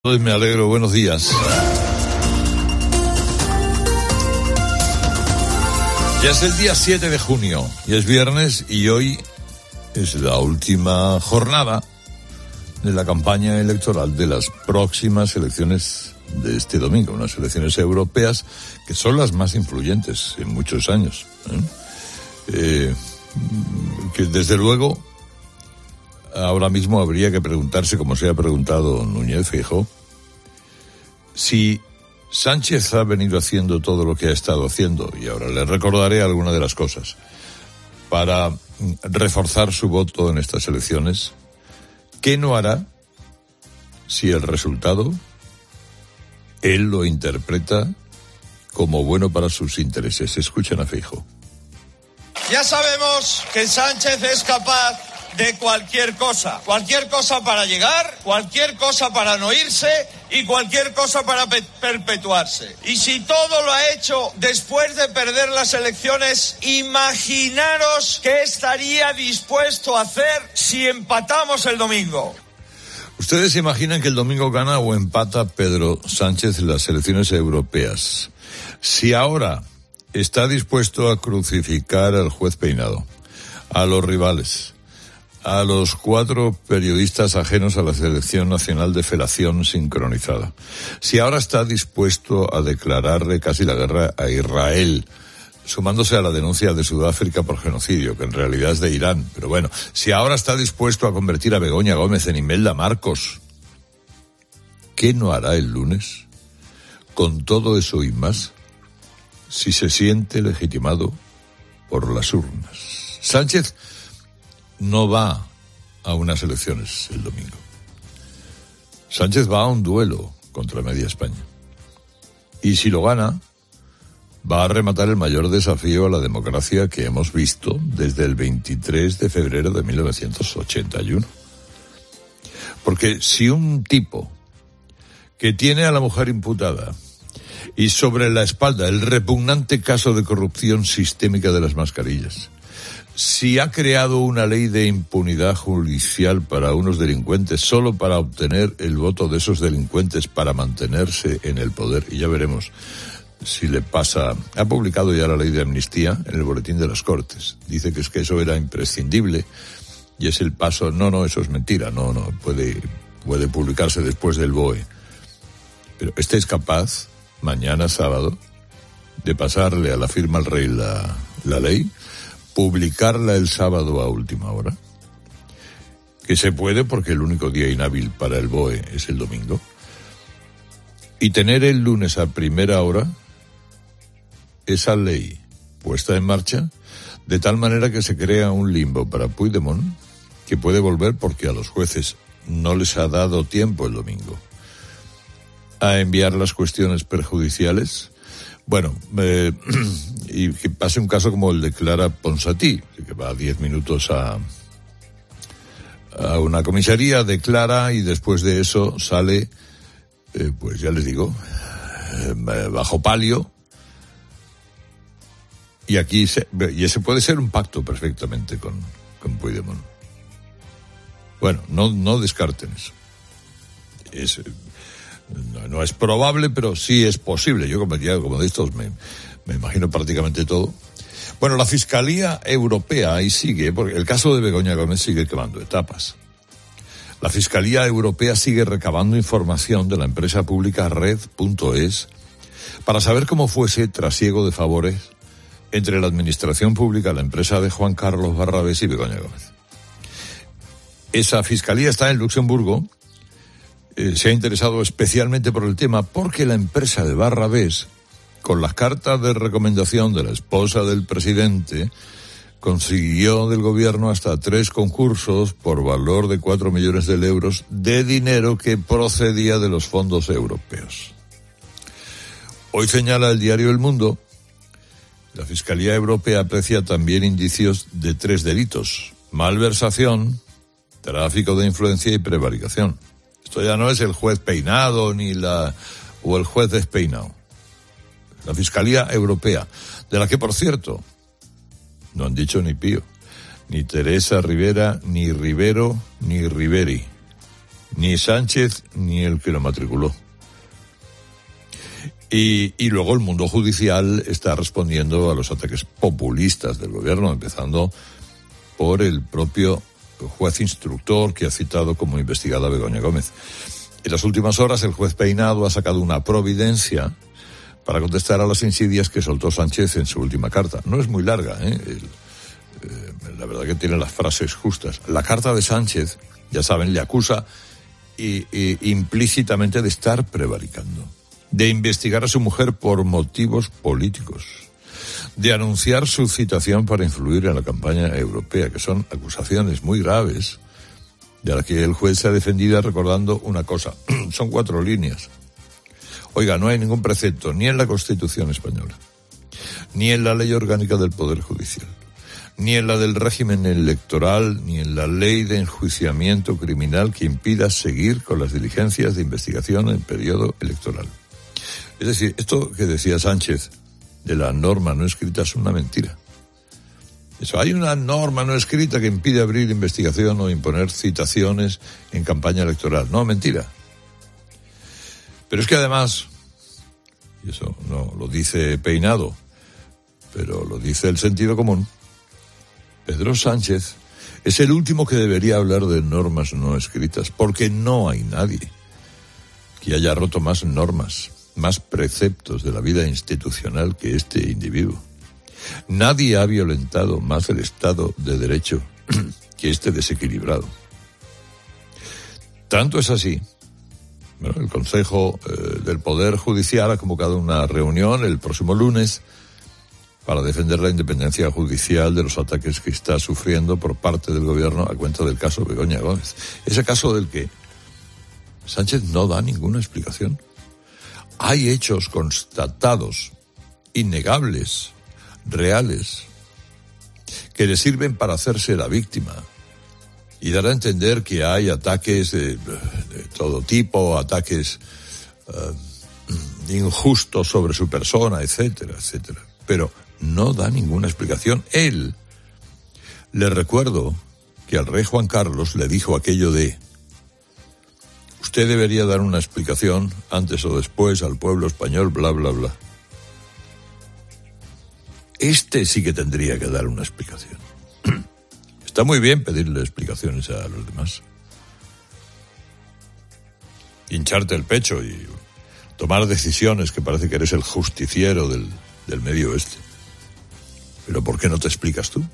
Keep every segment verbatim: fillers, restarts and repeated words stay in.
Me alegro, buenos días. Ya es el día siete de junio, y es viernes, y hoy es la última jornada de la campaña electoral de las próximas elecciones de este domingo, unas elecciones europeas que son las más influyentes en muchos años, ¿eh? Eh, que desde luego ahora mismo habría que preguntarse, como se ha preguntado Núñez Feijóo, si Sánchez ha venido haciendo todo lo que ha estado haciendo, y ahora le recordaré algunas de las cosas, para reforzar su voto en estas elecciones. ¿Qué no hará si el resultado él lo interpreta como bueno para sus intereses? Escuchen a Feijóo. Ya sabemos que Sánchez es capaz de cualquier cosa, cualquier cosa para llegar, cualquier cosa para no irse y cualquier cosa para pe- perpetuarse. Y si todo lo ha hecho después de perder las elecciones, imaginaros qué estaría dispuesto a hacer si empatamos el domingo. ¿Ustedes se imaginan que el domingo gana o empata Pedro Sánchez en las elecciones europeas? Si ahora está dispuesto a crucificar al juez Peinado, a los rivales, a los cuatro periodistas ajenos a la Selección Nacional de Felación Sincronizada, si ahora está dispuesto a declararle casi la guerra a Israel, sumándose a la denuncia de Sudáfrica por genocidio, que en realidad es de Irán, pero bueno, si ahora está dispuesto a convertir a Begoña Gómez en Imelda Marcos, ¿qué no hará el lunes? Con todo eso y más, si se siente legitimado por las urnas. Sánchez no va a unas elecciones el domingo. Sánchez va a un duelo contra Media España. Y si lo gana, va a rematar el mayor desafío a la democracia que hemos visto desde el veintitrés de febrero de mil novecientos ochenta y uno. Porque si un tipo que tiene a la mujer imputada y sobre la espalda el repugnante caso de corrupción sistémica de las mascarillas, si ha creado una ley de impunidad judicial para unos delincuentes solo para obtener el voto de esos delincuentes para mantenerse en el poder, y ya veremos si le pasa, ha publicado ya la ley de amnistía en el boletín de las Cortes, dice que es que eso era imprescindible y es el paso, no, no, eso es mentira, no, no, puede, puede publicarse después del B O E, pero este es capaz, mañana sábado, de pasarle a la firma al rey la, la ley, publicarla el sábado a última hora, que se puede porque el único día inhábil para el B O E es el domingo, y tener el lunes a primera hora esa ley puesta en marcha, de tal manera que se crea un limbo para Puigdemont, que puede volver porque a los jueces no les ha dado tiempo el domingo a enviar las cuestiones perjudiciales. Bueno, eh, y que pase un caso como el de Clara Ponsatí, que va diez minutos a, a una comisaría, declara y después de eso sale, eh, pues ya les digo, eh, bajo palio. Y aquí, se, y ese puede ser un pacto perfectamente con, con Puigdemont. Bueno, no, no descarten eso. Es... No, no es probable, pero sí es posible. Yo, como, ya, como de estos, me, me imagino prácticamente todo. Bueno, la Fiscalía Europea ahí sigue, porque el caso de Begoña Gómez sigue quemando etapas. La Fiscalía Europea sigue recabando información de la empresa pública Red punto es para saber cómo fue ese trasiego de favores entre la administración pública, la empresa de Juan Carlos Barrabés y Begoña Gómez. Esa Fiscalía está en Luxemburgo. Eh, se ha interesado especialmente por el tema porque la empresa de Barrabés, con las cartas de recomendación de la esposa del presidente, consiguió del gobierno hasta tres concursos por valor de cuatro millones de euros de dinero que procedía de los fondos europeos. Hoy señala el diario El Mundo, la Fiscalía Europea aprecia también indicios de tres delitos: malversación, tráfico de influencia y prevaricación. Esto ya no es el juez Peinado ni la o el juez despeinado. La Fiscalía Europea, de la que, por cierto, no han dicho ni pío, ni Teresa Rivera, ni Rivero, ni Riveri. Ni Sánchez ni el que lo matriculó. Y, y luego el mundo judicial está respondiendo a los ataques populistas del gobierno, empezando por el propio juez instructor que ha citado como investigada a Begoña Gómez. En las últimas horas el juez Peinado ha sacado una providencia para contestar a las insidias que soltó Sánchez en su última carta. No es muy larga, ¿eh? El, eh la verdad que tiene las frases justas. La carta de Sánchez, ya saben, le acusa y, y, implícitamente de estar prevaricando, de investigar a su mujer por motivos políticos, de anunciar su citación para influir en la campaña europea, que son acusaciones muy graves, de las que el juez se ha defendido recordando una cosa. Son cuatro líneas. Oiga, no hay ningún precepto, ni en la Constitución española, ni en la Ley Orgánica del Poder Judicial, ni en la del régimen electoral, ni en la Ley de Enjuiciamiento Criminal que impida seguir con las diligencias de investigación en periodo electoral. Es decir, esto que decía Sánchez de la norma no escrita es una mentira. Eso, hay una norma no escrita que impide abrir investigación o imponer citaciones en campaña electoral. No, mentira. Pero es que además, y eso no lo dice Peinado, pero lo dice el sentido común, Pedro Sánchez es el último que debería hablar de normas no escritas, porque no hay nadie que haya roto más normas, más preceptos de la vida institucional que este individuo. Nadie ha violentado más el Estado de Derecho que este desequilibrado. Tanto es así, bueno, el Consejo eh, del Poder Judicial ha convocado una reunión el próximo lunes para defender la independencia judicial de los ataques que está sufriendo por parte del gobierno a cuenta del caso Begoña Gómez. Ese caso del que Sánchez no da ninguna explicación. Hay hechos constatados, innegables, reales, que le sirven para hacerse la víctima y dar a entender que hay ataques de, de todo tipo, ataques uh, injustos sobre su persona, etcétera, etcétera. Pero no da ninguna explicación. Él, le recuerdo que al rey Juan Carlos le dijo aquello de: usted debería dar una explicación antes o después al pueblo español, bla, bla, bla. Este sí que tendría que dar una explicación. Está muy bien pedirle explicaciones a los demás. Hincharte el pecho y tomar decisiones que parece que eres el justiciero del, del Medio Oeste. Pero ¿por qué no te explicas tú?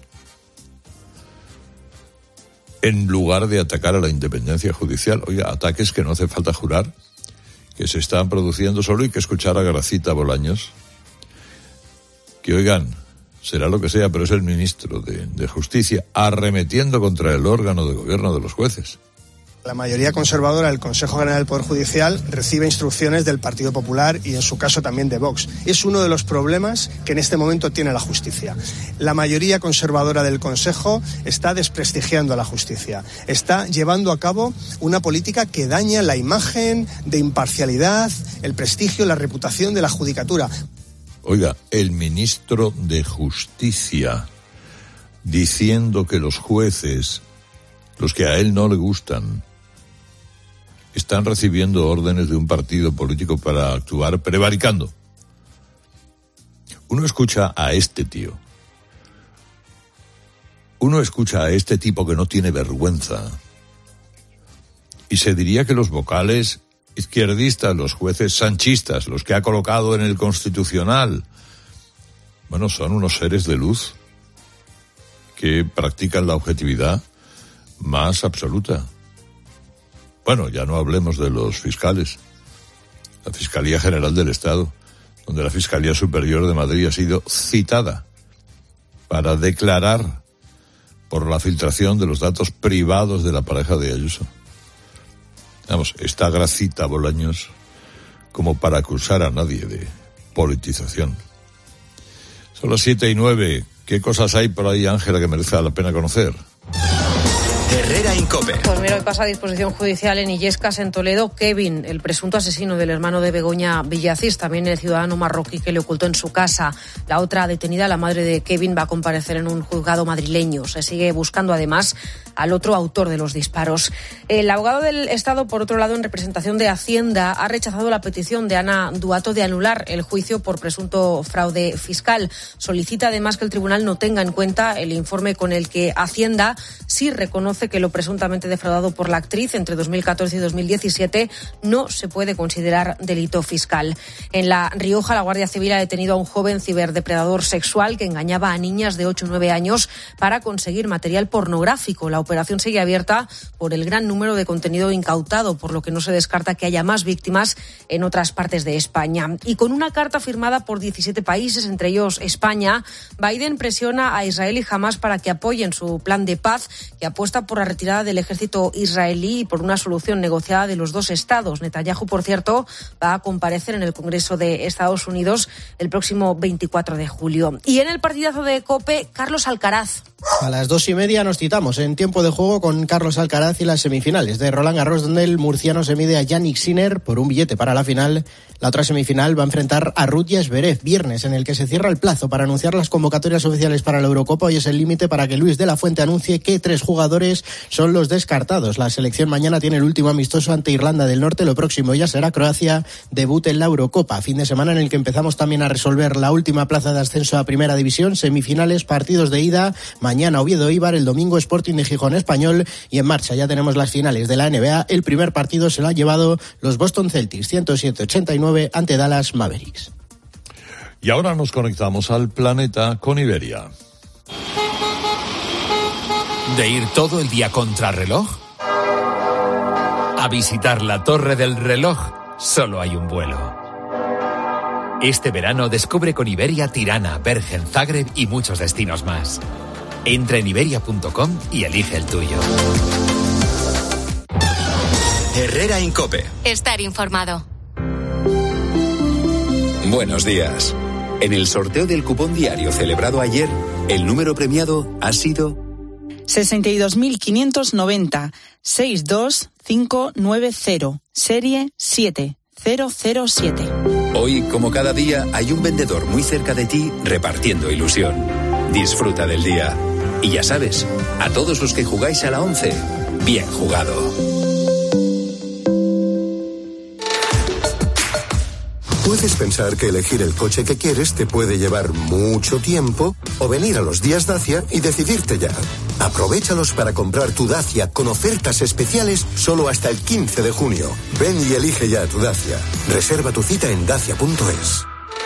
En lugar de atacar a la independencia judicial, oiga, ataques que no hace falta jurar, que se están produciendo, solo hay que escuchar a Gracita Bolaños, que oigan, será lo que sea, pero es el ministro de, de Justicia, arremetiendo contra el órgano de gobierno de los jueces. La mayoría conservadora del Consejo General del Poder Judicial recibe instrucciones del Partido Popular y en su caso también de Vox. Es uno de los problemas que en este momento tiene la justicia. La mayoría conservadora del Consejo está desprestigiando a la justicia. Está llevando a cabo una política que daña la imagen de imparcialidad, el prestigio, la reputación de la judicatura. Oiga, el ministro de Justicia diciendo que los jueces, los que a él no le gustan, están recibiendo órdenes de un partido político para actuar prevaricando. Uno escucha a este tío. Uno escucha a este tipo que no tiene vergüenza. Y se diría que los vocales izquierdistas, los jueces sanchistas, los que ha colocado en el Constitucional, bueno, son unos seres de luz que practican la objetividad más absoluta. Bueno, ya no hablemos de los fiscales. La Fiscalía General del Estado, donde la Fiscalía Superior de Madrid ha sido citada para declarar por la filtración de los datos privados de la pareja de Ayuso. Vamos, está Gracita Bolaños como para acusar a nadie de politización. Son las siete y nueve. ¿Qué cosas hay por ahí, Ángela, que merece la pena conocer? Herrera en COPE. Pues mira, hoy pasa a disposición judicial en Illescas, en Toledo, Kevin, el presunto asesino del hermano de Begoña Villacís, también el ciudadano marroquí que le ocultó en su casa. La otra detenida, la madre de Kevin, va a comparecer en un juzgado madrileño. Se sigue buscando además al otro autor de los disparos. El abogado del Estado, por otro lado, en representación de Hacienda, ha rechazado la petición de Ana Duato de anular el juicio por presunto fraude fiscal. Solicita además que el tribunal no tenga en cuenta el informe con el que Hacienda sí reconoce que lo presuntamente defraudado por la actriz entre dos mil catorce y dos mil diecisiete no se puede considerar delito fiscal. En La Rioja, la Guardia Civil ha detenido a un joven ciberdepredador sexual que engañaba a niñas de ocho o nueve años para conseguir material pornográfico. La operación sigue abierta por el gran número de contenido incautado, por lo que no se descarta que haya más víctimas en otras partes de España. Y con una carta firmada por diecisiete países, entre ellos España, Biden presiona a Israel y Hamás para que apoyen su plan de paz, que apuesta por la retirada del ejército israelí y por una solución negociada de los dos estados. Netanyahu, por cierto, va a comparecer en el Congreso de Estados Unidos el próximo veinticuatro de julio. Y en el partidazo de COPE, Carlos Alcaraz. A las dos y media nos citamos en tiempo de juego con Carlos Alcaraz y las semifinales de Roland Garros, donde el murciano se mide a Jannik Sinner por un billete para la final. La otra semifinal va a enfrentar a Ruud Zverev, viernes, en el que se cierra el plazo para anunciar las convocatorias oficiales para la Eurocopa. Hoy es el límite para que Luis de la Fuente anuncie que tres jugadores son los descartados. La selección mañana tiene el último amistoso ante Irlanda del Norte. Lo próximo ya será Croacia, debut en la Eurocopa. Fin de semana en el que empezamos también a resolver la última plaza de ascenso a Primera División. Semifinales, partidos de ida. Mañana Oviedo Eibar, el domingo Sporting de Gijón Español. Y en marcha ya tenemos las finales de la N B A. El primer partido se lo han llevado los Boston Celtics, ciento siete a ochenta y nueve ante Dallas Mavericks. Y ahora nos conectamos al planeta con Iberia. ¿De ir todo el día contra reloj? A visitar la Torre del Reloj solo hay un vuelo. Este verano descubre con Iberia Tirana, Bergen, Zagreb y muchos destinos más. Entra en iberia punto com y elige el tuyo. Herrera en COPE. Estar informado. Buenos días. En el sorteo del cupón diario celebrado ayer, el número premiado ha sido sesenta y dos mil quinientos noventa, sesenta y dos mil quinientos noventa, serie siete cero cero siete. Hoy, como cada día, hay un vendedor muy cerca de ti repartiendo ilusión. Disfruta del día. Y ya sabes, a todos los que jugáis a la once, bien jugado. Puedes pensar que elegir el coche que quieres te puede llevar mucho tiempo o venir a los días Dacia y decidirte ya. Aprovéchalos para comprar tu Dacia con ofertas especiales solo hasta el quince de junio. Ven y elige ya tu Dacia. Reserva tu cita en dacia punto es.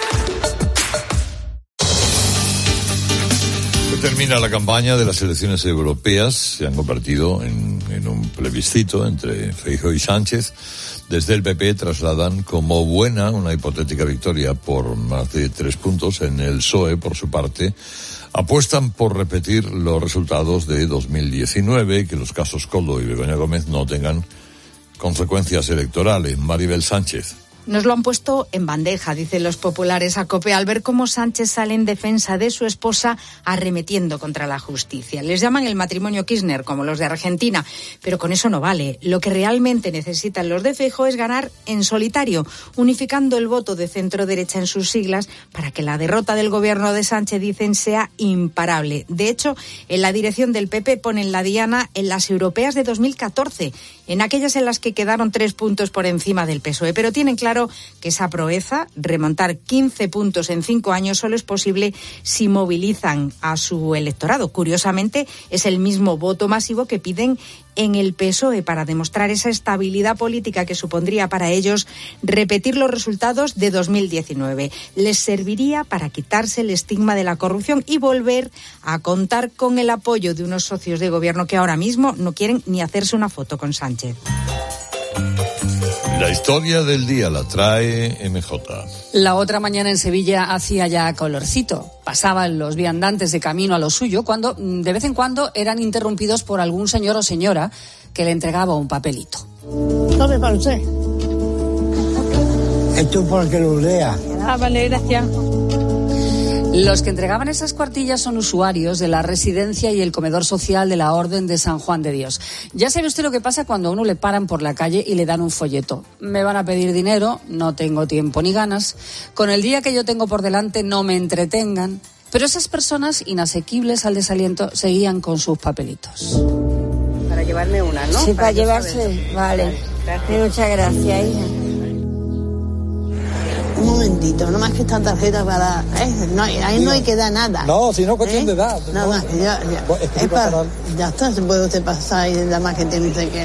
Termina la campaña de las elecciones europeas. Se han convertido en, en un plebiscito entre Feijóo y Sánchez. Desde el P P trasladan como buena una hipotética victoria por más de tres puntos. En el P S O E, por su parte, apuestan por repetir los resultados de dos mil diecinueve y que los casos Koldo y Begoña Gómez no tengan consecuencias electorales. Maribel Sánchez. Nos lo han puesto en bandeja, dicen los populares a COPE, al ver cómo Sánchez sale en defensa de su esposa arremetiendo contra la justicia. Les llaman el matrimonio Kirchner, como los de Argentina, pero con eso no vale. Lo que realmente necesitan los de Feijóo es ganar en solitario, unificando el voto de centro-derecha en sus siglas para que la derrota del gobierno de Sánchez, dicen, sea imparable. De hecho, en la dirección del P P ponen la diana en las europeas de dos mil catorce, en aquellas en las que quedaron tres puntos por encima del P S O E, pero tienen claro que esa proeza, remontar quince puntos en cinco años, solo es posible si movilizan a su electorado. Curiosamente, es el mismo voto masivo que piden en el P S O E para demostrar esa estabilidad política que supondría para ellos repetir los resultados de dos mil diecinueve. Les serviría para quitarse el estigma de la corrupción y volver a contar con el apoyo de unos socios de gobierno que ahora mismo no quieren ni hacerse una foto con Sánchez. La historia del día la trae M J. La otra mañana en Sevilla hacía ya colorcito. Pasaban los viandantes de camino a lo suyo cuando de vez en cuando eran interrumpidos por algún señor o señora que le entregaba un papelito. Tome para usted. Esto es para que lo lea. Ah, vale, gracias. Los que entregaban esas cuartillas son usuarios de la residencia y el comedor social de la Orden de San Juan de Dios. Ya sabe usted lo que pasa cuando a uno le paran por la calle y le dan un folleto. Me van a pedir dinero, no tengo tiempo ni ganas. Con el día que yo tengo por delante no me entretengan. Pero esas personas inasequibles al desaliento seguían con sus papelitos. Para llevarme una, ¿no? Sí, para, para llevarse, vale. Gracias. Muchas gracias, hija. Un momentito, no más que esta tarjeta para... Eh, no, ahí no hay que dar nada. No, si no, cuestión ¿Eh? de edad. Nada más, que ya, ya. Es, es para... Ya está, se puede usted pasar y nada más que te dice que...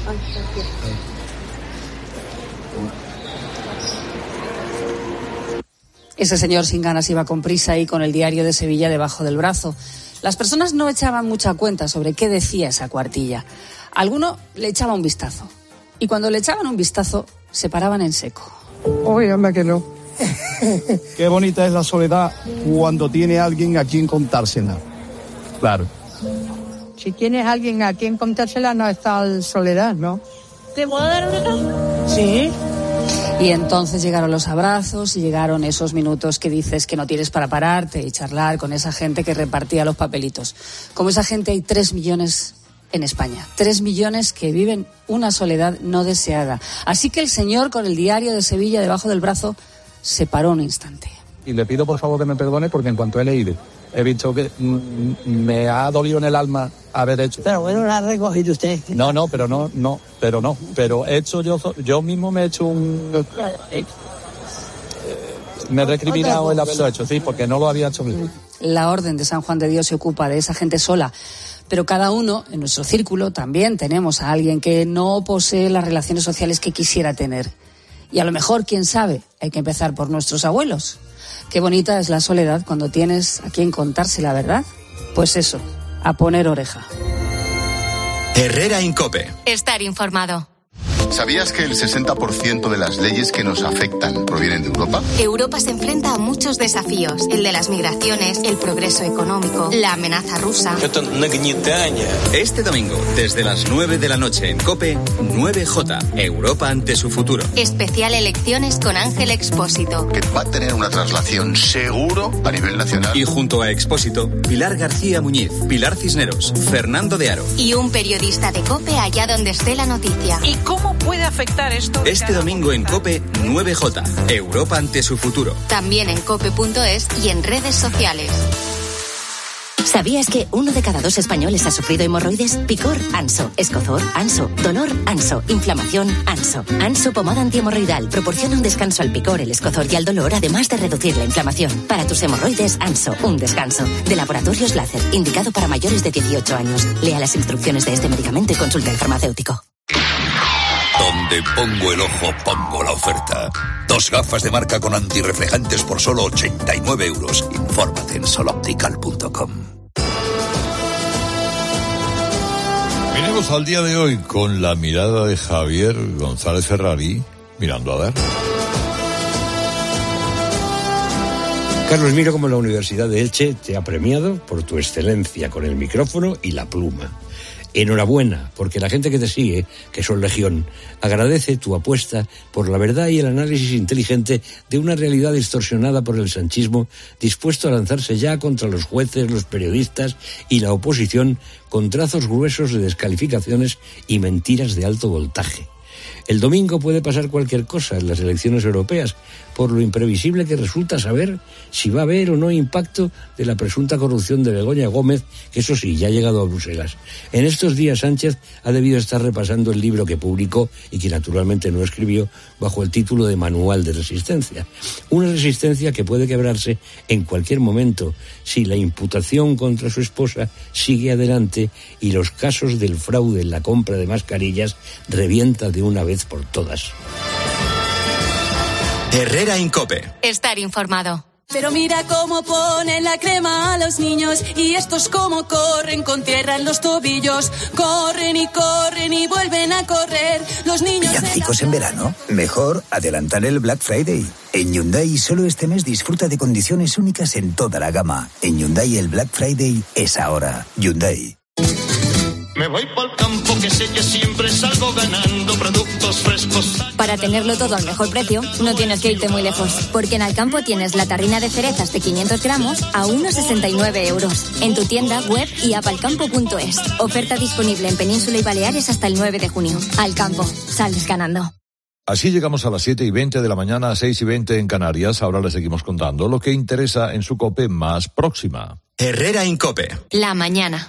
Ese señor sin ganas iba con prisa y con el diario de Sevilla debajo del brazo. Las personas no echaban mucha cuenta sobre qué decía esa cuartilla. Alguno le echaba un vistazo. Y cuando le echaban un vistazo, se paraban en seco. Óigame que no. Qué bonita es la soledad cuando tiene alguien a quien contársela. Claro. Si tienes alguien a quien contársela, no está en soledad, ¿no? ¿Te puedo dar una? Sí. Y entonces llegaron los abrazos y llegaron esos minutos que dices que no tienes para pararte y charlar con esa gente que repartía los papelitos. Como esa gente hay tres millones en España. Tres millones que viven una soledad no deseada. Así que el señor con el diario de Sevilla debajo del brazo se paró un instante. Y le pido por favor que me perdone porque en cuanto he leído he visto que mm, me ha dolido en el alma haber hecho. Pero bueno, la ha recogido usted. No, no, pero no, no, pero no. Pero he hecho yo, yo mismo me he hecho un... Eh, me he recriminado el haberlo hecho, sí, porque no lo había hecho bien. La Orden de San Juan de Dios se ocupa de esa gente sola. Pero cada uno, en nuestro círculo, también tenemos a alguien que no posee las relaciones sociales que quisiera tener. Y a lo mejor, quién sabe, hay que empezar por nuestros abuelos. Qué bonita es la soledad cuando tienes a quien contarse la verdad. Pues eso, a poner oreja. Herrera Incope. Estar informado. ¿Sabías que el sesenta por ciento de las leyes que nos afectan provienen de Europa? Europa se enfrenta a muchos desafíos. El de las migraciones, el progreso económico, la amenaza rusa. Este domingo, desde las nueve de la noche en COPE, nueve J, Europa ante su futuro. Especial elecciones con Ángel Expósito. Que va a tener una traslación seguro a nivel nacional. Y junto a Expósito, Pilar García Muñiz, Pilar Cisneros, Fernando de Aro. Y un periodista de COPE allá donde esté la noticia. ¿Y cómo puede afectar esto? Este domingo en COPE, nueve J, Europa ante su futuro. También en cope punto es y en redes sociales. ¿Sabías que uno de cada dos españoles ha sufrido hemorroides? Picor, Anso. Escozor, Anso. Dolor, Anso. Inflamación, Anso. Anso pomada antihemorroidal proporciona un descanso al picor, el escozor y al dolor, además de reducir la inflamación. Para tus hemorroides, Anso. Un descanso. De Laboratorios Láser, indicado para mayores de dieciocho años. Lea las instrucciones de este medicamento y consulte al farmacéutico. Donde pongo el ojo, pongo la oferta. Dos gafas de marca con antirreflejantes por solo ochenta y nueve euros. Infórmate en sol optical punto com. Venimos al día de hoy con la mirada de Javier González Ferrari, mirando a dar. Carlos, miro cómo la Universidad de Elche te ha premiado por tu excelencia con el micrófono y la pluma. Enhorabuena, porque la gente que te sigue, que son legión, agradece tu apuesta por la verdad y el análisis inteligente de una realidad distorsionada por el sanchismo, dispuesto a lanzarse ya contra los jueces, los periodistas y la oposición con trazos gruesos de descalificaciones y mentiras de alto voltaje. El domingo puede pasar cualquier cosa en las elecciones europeas, por lo imprevisible que resulta saber si va a haber o no impacto de la presunta corrupción de Begoña Gómez, que eso sí, ya ha llegado a Bruselas. En estos días Sánchez ha debido estar repasando el libro que publicó y que naturalmente no escribió bajo el título de Manual de Resistencia. Una resistencia que puede quebrarse en cualquier momento si la imputación contra su esposa sigue adelante y los casos del fraude en la compra de mascarillas revienta de una vez por todas. Herrera Incope. Estar informado. Pero mira cómo ponen la crema a los niños y estos cómo corren con tierra en los tobillos. Corren y corren y vuelven a correr. Los niños... ¿Villancicos en verano? Mejor adelantar el Black Friday. En Hyundai solo este mes disfruta de condiciones únicas en toda la gama. En Hyundai el Black Friday es ahora. Hyundai. Me voy pa'l campo que sé que siempre salgo ganando productos frescos. Para tenerlo todo al mejor precio, no tienes que irte muy lejos, porque en Alcampo tienes la tarrina de cerezas de quinientos gramos a uno coma sesenta y nueve euros. En tu tienda, web y app alcampo punto es. Oferta disponible en Península y Baleares hasta el nueve de junio. Alcampo, sales ganando. Así llegamos a las siete y veinte de la mañana, a seis y veinte en Canarias. Ahora les seguimos contando lo que interesa en su COPE más próxima. Herrera Incope. La mañana.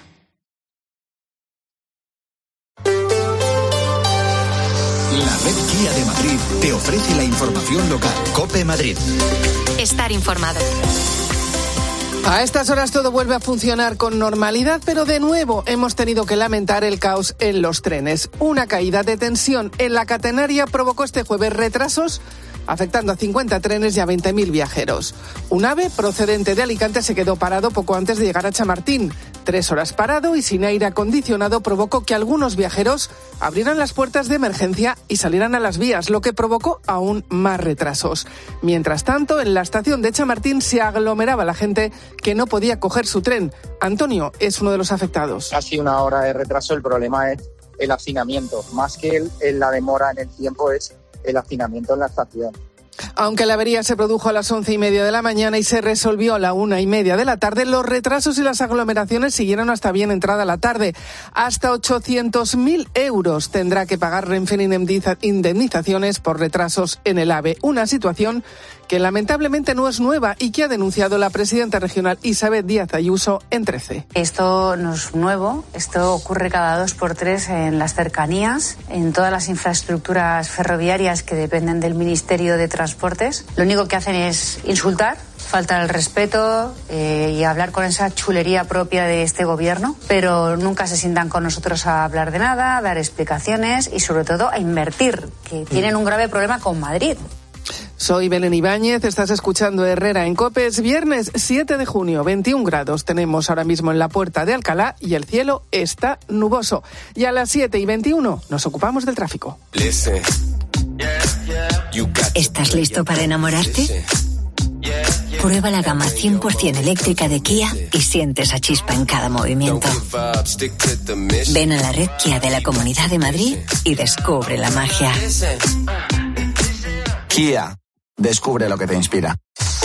La red Kia de Madrid te ofrece la información local. COPE Madrid. Estar informado. A estas horas todo vuelve a funcionar con normalidad, pero de nuevo hemos tenido que lamentar el caos en los trenes. Una caída de tensión en la catenaria provocó este jueves retrasos, afectando a cincuenta trenes y a veinte mil viajeros. Un AVE procedente de Alicante se quedó parado poco antes de llegar a Chamartín. Tres horas parado y sin aire acondicionado provocó que algunos viajeros abrieran las puertas de emergencia y salieran a las vías, lo que provocó aún más retrasos. Mientras tanto, en la estación de Chamartín se aglomeraba la gente que no podía coger su tren. Antonio es uno de los afectados. Casi una hora de retraso, el problema es el hacinamiento. Más que el, el, la demora en el tiempo es el hacinamiento en la estación. Aunque la avería se produjo a las once y media de la mañana y se resolvió a la una y media de la tarde, los retrasos y las aglomeraciones siguieron hasta bien entrada la tarde. Hasta ochocientos mil euros tendrá que pagar Renfe en indemnizaciones por retrasos en el AVE. Una situación que lamentablemente no es nueva y que ha denunciado la presidenta regional Isabel Díaz Ayuso en trece. Esto no es nuevo, esto ocurre cada dos por tres en las cercanías, en todas las infraestructuras ferroviarias que dependen del Ministerio de Transportes. Lo único que hacen es insultar, faltar el respeto eh, y hablar con esa chulería propia de este gobierno, pero nunca se sientan con nosotros a hablar de nada, a dar explicaciones y sobre todo a invertir, que tienen un grave problema con Madrid. Soy Belén Ibáñez, estás escuchando Herrera en COPE. Es viernes siete de junio, veintiún grados tenemos ahora mismo en la Puerta de Alcalá y el cielo está nuboso. Y a las siete y veintiuno nos ocupamos del tráfico. ¿Estás listo para enamorarte? Prueba la gama cien por ciento eléctrica de Kia y siente esa chispa en cada movimiento. Ven a la red Kia de la Comunidad de Madrid y descubre la magia. Kia, descubre lo que te inspira.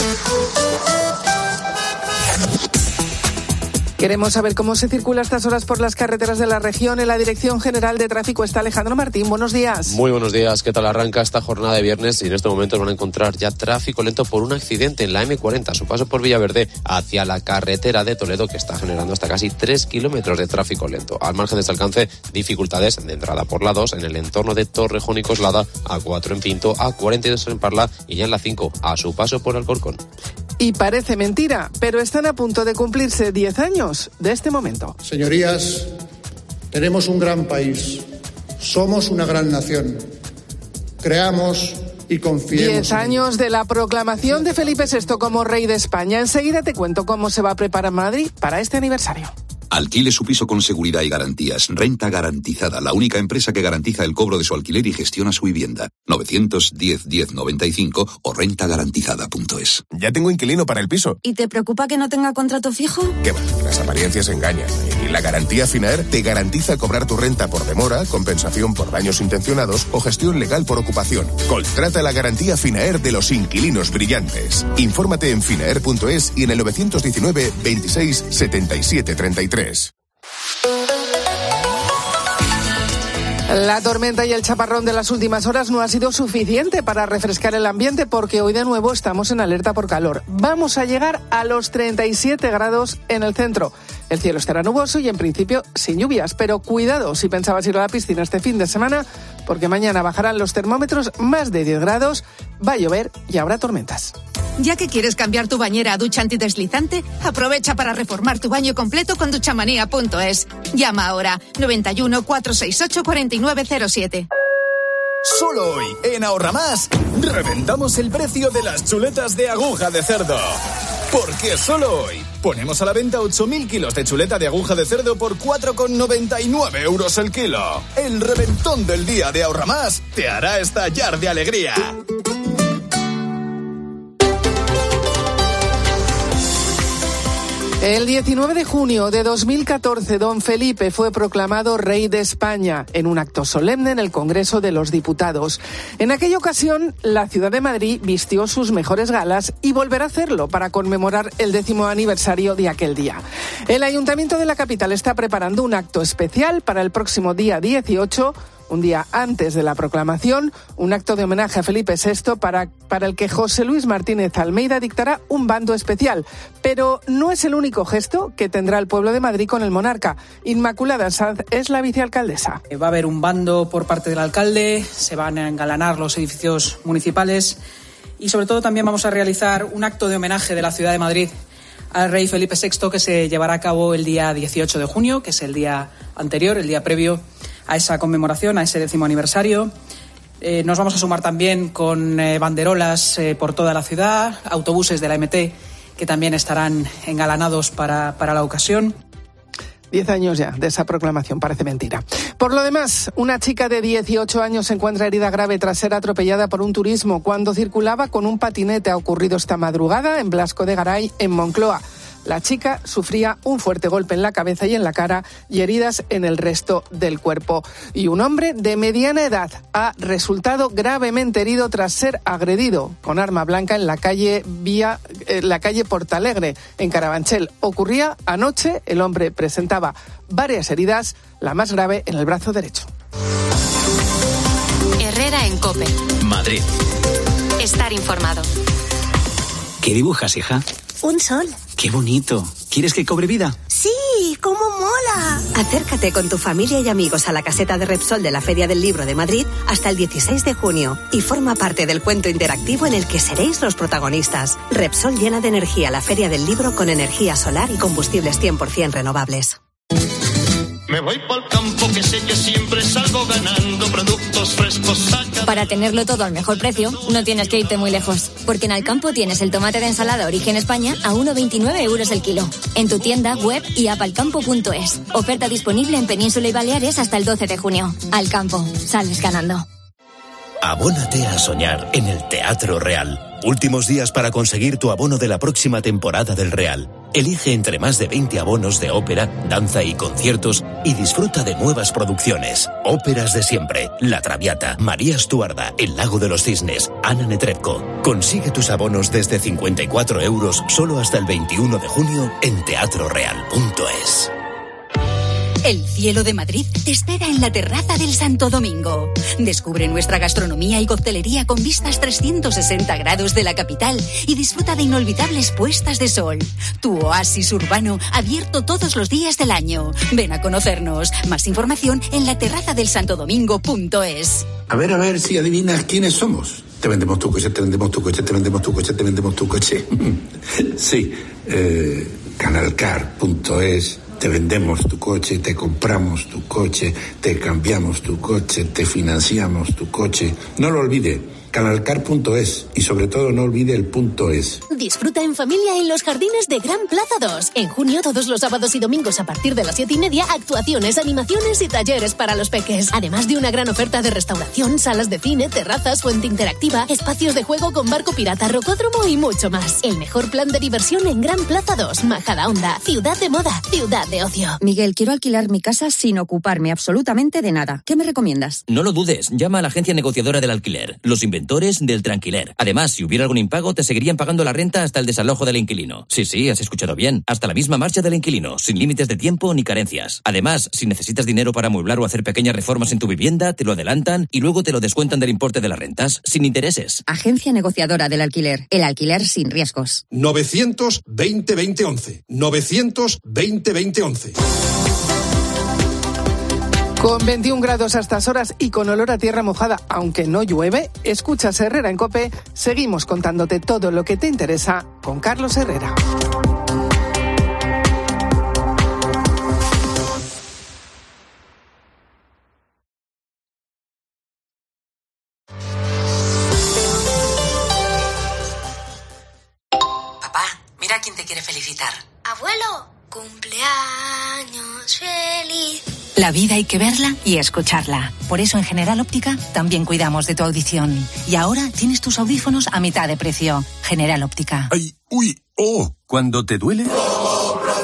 Queremos saber cómo se circula a estas horas por las carreteras de la región. En la Dirección General de Tráfico está Alejandro Martín. Buenos días. Muy buenos días. ¿Qué tal arranca esta jornada de viernes? Y en este momento van a encontrar ya tráfico lento por un accidente en la eme cuarenta, a su paso por Villaverde, hacia la carretera de Toledo, que está generando hasta casi tres kilómetros de tráfico lento. Al margen de este alcance, dificultades de entrada por la dos en el entorno de Torrejón y Coslada, a cuatro en Pinto, a cuarenta y dos en Parla y ya en la cinco, a su paso por Alcorcón. Y parece mentira, pero están a punto de cumplirse diez años de este momento. Señorías, tenemos un gran país, somos una gran nación. Creamos y confiemos. Diez años de la proclamación de Felipe sexto como rey de España. Enseguida te cuento cómo se va a preparar Madrid para este aniversario. Alquile su piso con seguridad y garantías. Renta Garantizada, la única empresa que garantiza el cobro de su alquiler y gestiona su vivienda. novecientos diez diez noventa y cinco o renta garantizada punto es. Ya tengo inquilino para el piso. ¿Y te preocupa que no tenga contrato fijo? ¿Qué va? Las apariencias engañan. Y la garantía Finaer te garantiza cobrar tu renta por demora, compensación por daños intencionados o gestión legal por ocupación. Contrata la garantía Finaer de los inquilinos brillantes. Infórmate en finaer punto es y en el novecientos diecinueve veintiséis setenta y siete treinta y tres. La tormenta y el chaparrón de las últimas horas no ha sido suficiente para refrescar el ambiente, porque hoy de nuevo estamos en alerta por calor. Vamos a llegar a los treinta y siete grados en el centro. El cielo estará nuboso y en principio sin lluvias, pero cuidado si pensabas ir a la piscina este fin de semana, porque mañana bajarán los termómetros más de diez grados, va a llover y habrá tormentas. Ya que quieres cambiar tu bañera a ducha antideslizante, aprovecha para reformar tu baño completo con duchamanía punto es. Llama ahora noventa y uno, cuatrocientos sesenta y ocho, cuarenta y nueve cero siete. Solo hoy, en Ahorra Más, reventamos el precio de las chuletas de aguja de cerdo. Porque solo hoy ponemos a la venta ocho mil kilos de chuleta de aguja de cerdo por cuatro con noventa y nueve euros el kilo. El reventón del día de Ahorra Más te hará estallar de alegría. El diecinueve de junio de dos mil catorce, don Felipe fue proclamado rey de España en un acto solemne en el Congreso de los Diputados. En aquella ocasión, la ciudad de Madrid vistió sus mejores galas y volverá a hacerlo para conmemorar el décimo aniversario de aquel día. El Ayuntamiento de la capital está preparando un acto especial para el próximo día dieciocho, un día antes de la proclamación, un acto de homenaje a Felipe sexto para, para el que José Luis Martínez Almeida dictará un bando especial. Pero no es el único gesto que tendrá el pueblo de Madrid con el monarca. Inmaculada Sanz es la vicealcaldesa. Va a haber un bando por parte del alcalde, se van a engalanar los edificios municipales y sobre todo también vamos a realizar un acto de homenaje de la ciudad de Madrid al rey Felipe sexto que se llevará a cabo el día dieciocho de junio, que es el día anterior, el día previo a esa conmemoración, a ese décimo aniversario. Eh, nos vamos a sumar también con eh, banderolas eh, por toda la ciudad, autobuses de la M T que también estarán engalanados para, para la ocasión. Diez años ya de esa proclamación, parece mentira. Por lo demás, una chica de dieciocho años se encuentra herida grave tras ser atropellada por un turismo cuando circulaba con un patinete. Ha ocurrido esta madrugada en Blasco de Garay, en Moncloa. La chica sufría un fuerte golpe en la cabeza y en la cara y heridas en el resto del cuerpo. Y un hombre de mediana edad ha resultado gravemente herido tras ser agredido con arma blanca en la calle Vía, eh, la calle Portalegre, en Carabanchel. Ocurría anoche, el hombre presentaba varias heridas, la más grave en el brazo derecho. Herrera en COPE. Madrid. Estar informado. ¿Qué dibujas, hija? Un sol. ¡Qué bonito! ¿Quieres que cobre vida? ¡Sí! ¡Cómo mola! Acércate con tu familia y amigos a la caseta de Repsol de la Feria del Libro de Madrid hasta el dieciséis de junio y forma parte del cuento interactivo en el que seréis los protagonistas. Repsol llena de energía la Feria del Libro con energía solar y combustibles cien por ciento renovables. Me voy pa'l campo que sé que siempre salgo ganando productos frescos. Saca... Para tenerlo todo al mejor precio, no tienes que irte muy lejos. Porque en Alcampo tienes el tomate de ensalada Origen España a uno coma veintinueve euros el kilo. En tu tienda, web y app alcampo punto es. Oferta disponible en Península y Baleares hasta el doce de junio. Alcampo, sales ganando. Abónate a soñar en el Teatro Real. Últimos días para conseguir tu abono de la próxima temporada del Real. Elige entre más de veinte abonos de ópera, danza y conciertos y disfruta de nuevas producciones. Óperas de siempre, La Traviata, María Estuarda, El Lago de los Cisnes, Ana Netrebko. Consigue tus abonos desde cincuenta y cuatro euros solo hasta el veintiuno de junio en teatro real punto es. El cielo de Madrid te espera en la terraza del Santo Domingo. Descubre nuestra gastronomía y coctelería con vistas trescientos sesenta grados de la capital y disfruta de inolvidables puestas de sol. Tu oasis urbano abierto todos los días del año. Ven a conocernos. Más información en la terraza del santo domingo punto es. A ver, a ver si adivinas quiénes somos. Te vendemos tu coche, te vendemos tu coche, te vendemos tu coche, te vendemos tu coche. Sí, eh, canalcar punto es. Te vendemos tu coche, te compramos tu coche, te cambiamos tu coche, te financiamos tu coche. No lo olvide, canalcar punto es y sobre todo no olvide el punto es. Disfruta en familia en los jardines de Gran Plaza dos. En junio, todos los sábados y domingos a partir de las siete y media, actuaciones, animaciones y talleres para los peques. Además de una gran oferta de restauración, salas de cine, terrazas, fuente interactiva, espacios de juego con barco pirata, rocódromo y mucho más. El mejor plan de diversión en Gran Plaza dos, Majadahonda, ciudad de moda, ciudad de ocio. Miguel, quiero alquilar mi casa sin ocuparme absolutamente de nada. ¿Qué me recomiendas? No lo dudes, llama a la agencia negociadora del alquiler, los inventores del tranquiler. Además, si hubiera algún impago, te seguirían pagando la renta hasta el desalojo del inquilino. Sí, sí, has escuchado bien. Hasta la misma marcha del inquilino, sin límites de tiempo ni carencias. Además, si necesitas dinero para amueblar o hacer pequeñas reformas en tu vivienda, te lo adelantan y luego te lo descuentan del importe de las rentas, sin intereses. Agencia negociadora del alquiler. El alquiler sin riesgos. novecientos veinte veinte once. novecientos veinte veinte once. Con veintiún grados a estas horas y con olor a tierra mojada, aunque no llueve, escuchas Herrera en COPE. Seguimos contándote todo lo que te interesa con Carlos Herrera. Papá, mira quién te quiere felicitar. Abuelo, cumpleaños feliz. La vida hay que verla y escucharla. Por eso en General Óptica también cuidamos de tu audición. Y ahora tienes tus audífonos a mitad de precio. General Óptica. ¡Ay! ¡Uy! ¡Oh! ¿Cuándo te duele?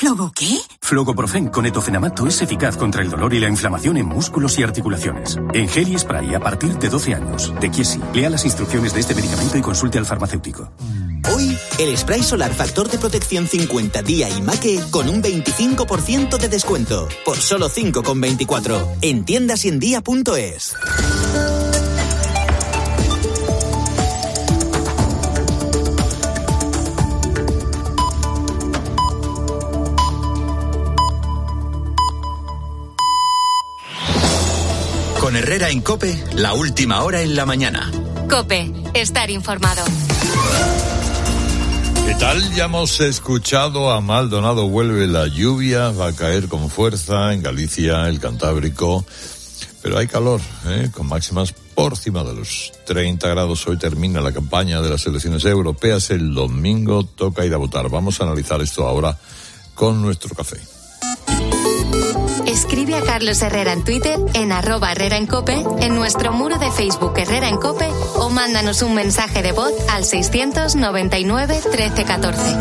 ¿Flogo qué? Flogoprofen con etofenamato es eficaz contra el dolor y la inflamación en músculos y articulaciones. En gel y spray a partir de doce años. De Chiesi. Lea las instrucciones de este medicamento y consulte al farmacéutico. Hoy, el spray solar factor de protección cincuenta día y Make con un veinticinco por ciento de descuento. Por solo cinco con veinticuatro. En tiendas y en día punto es. Con Herrera en COPE, la última hora en la mañana. COPE, estar informado. ¿Qué tal? Ya hemos escuchado a Maldonado. Vuelve la lluvia, va a caer con fuerza en Galicia, el Cantábrico, pero hay calor, ¿eh? Con máximas por encima de los treinta grados. Hoy termina la campaña de las elecciones europeas, el domingo toca ir a votar. Vamos a analizar esto ahora con nuestro café. Escribe a Carlos Herrera en Twitter, en arroba Herrera en Cope, en nuestro muro de Facebook Herrera en Cope, o mándanos un mensaje de voz al seiscientos noventa y nueve trece catorce.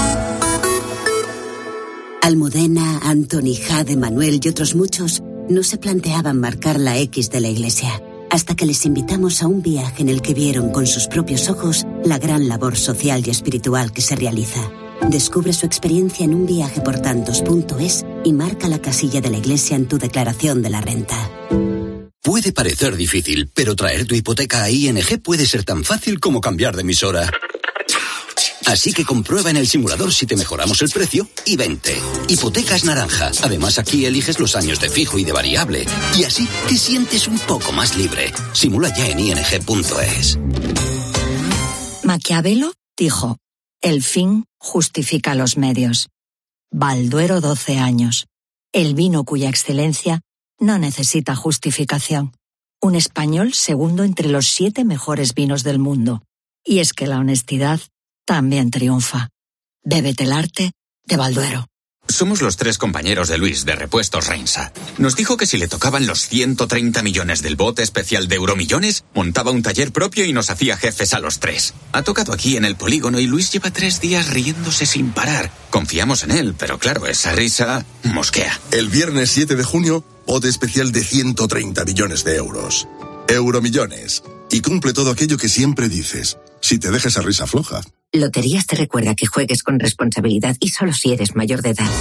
Almudena, Antoni, Jade, Manuel y otros muchos no se planteaban marcar la X de la Iglesia, hasta que les invitamos a un viaje en el que vieron con sus propios ojos la gran labor social y espiritual que se realiza. Descubre su experiencia en un viaje por tantos punto es y marca la casilla de la Iglesia en tu declaración de la renta. Puede parecer difícil, pero traer tu hipoteca a I N G puede ser tan fácil como cambiar de emisora. Así que comprueba en el simulador si te mejoramos el precio y vente. Hipotecas Naranja. Además, aquí eliges los años de fijo y de variable. Y así te sientes un poco más libre. Simula ya en I N G punto es. Maquiavelo dijo: el fin justifica los medios. Balduero doce años. El vino cuya excelencia no necesita justificación. Un español segundo entre los siete mejores vinos del mundo. Y es que la honestidad también triunfa. Bébete el arte de Balduero. Somos los tres compañeros de Luis, de Repuestos Reinsa. Nos dijo que si le tocaban los ciento treinta millones del bote especial de Euromillones, montaba un taller propio y nos hacía jefes a los tres. Ha tocado aquí en el polígono y Luis lleva tres días riéndose sin parar. Confiamos en él, pero claro, esa risa mosquea. El viernes siete de junio, bote especial de ciento treinta millones de euros. Euromillones. Y cumple todo aquello que siempre dices. Si te dejas esa risa floja. Loterías te recuerda que juegues con responsabilidad y solo si eres mayor de edad.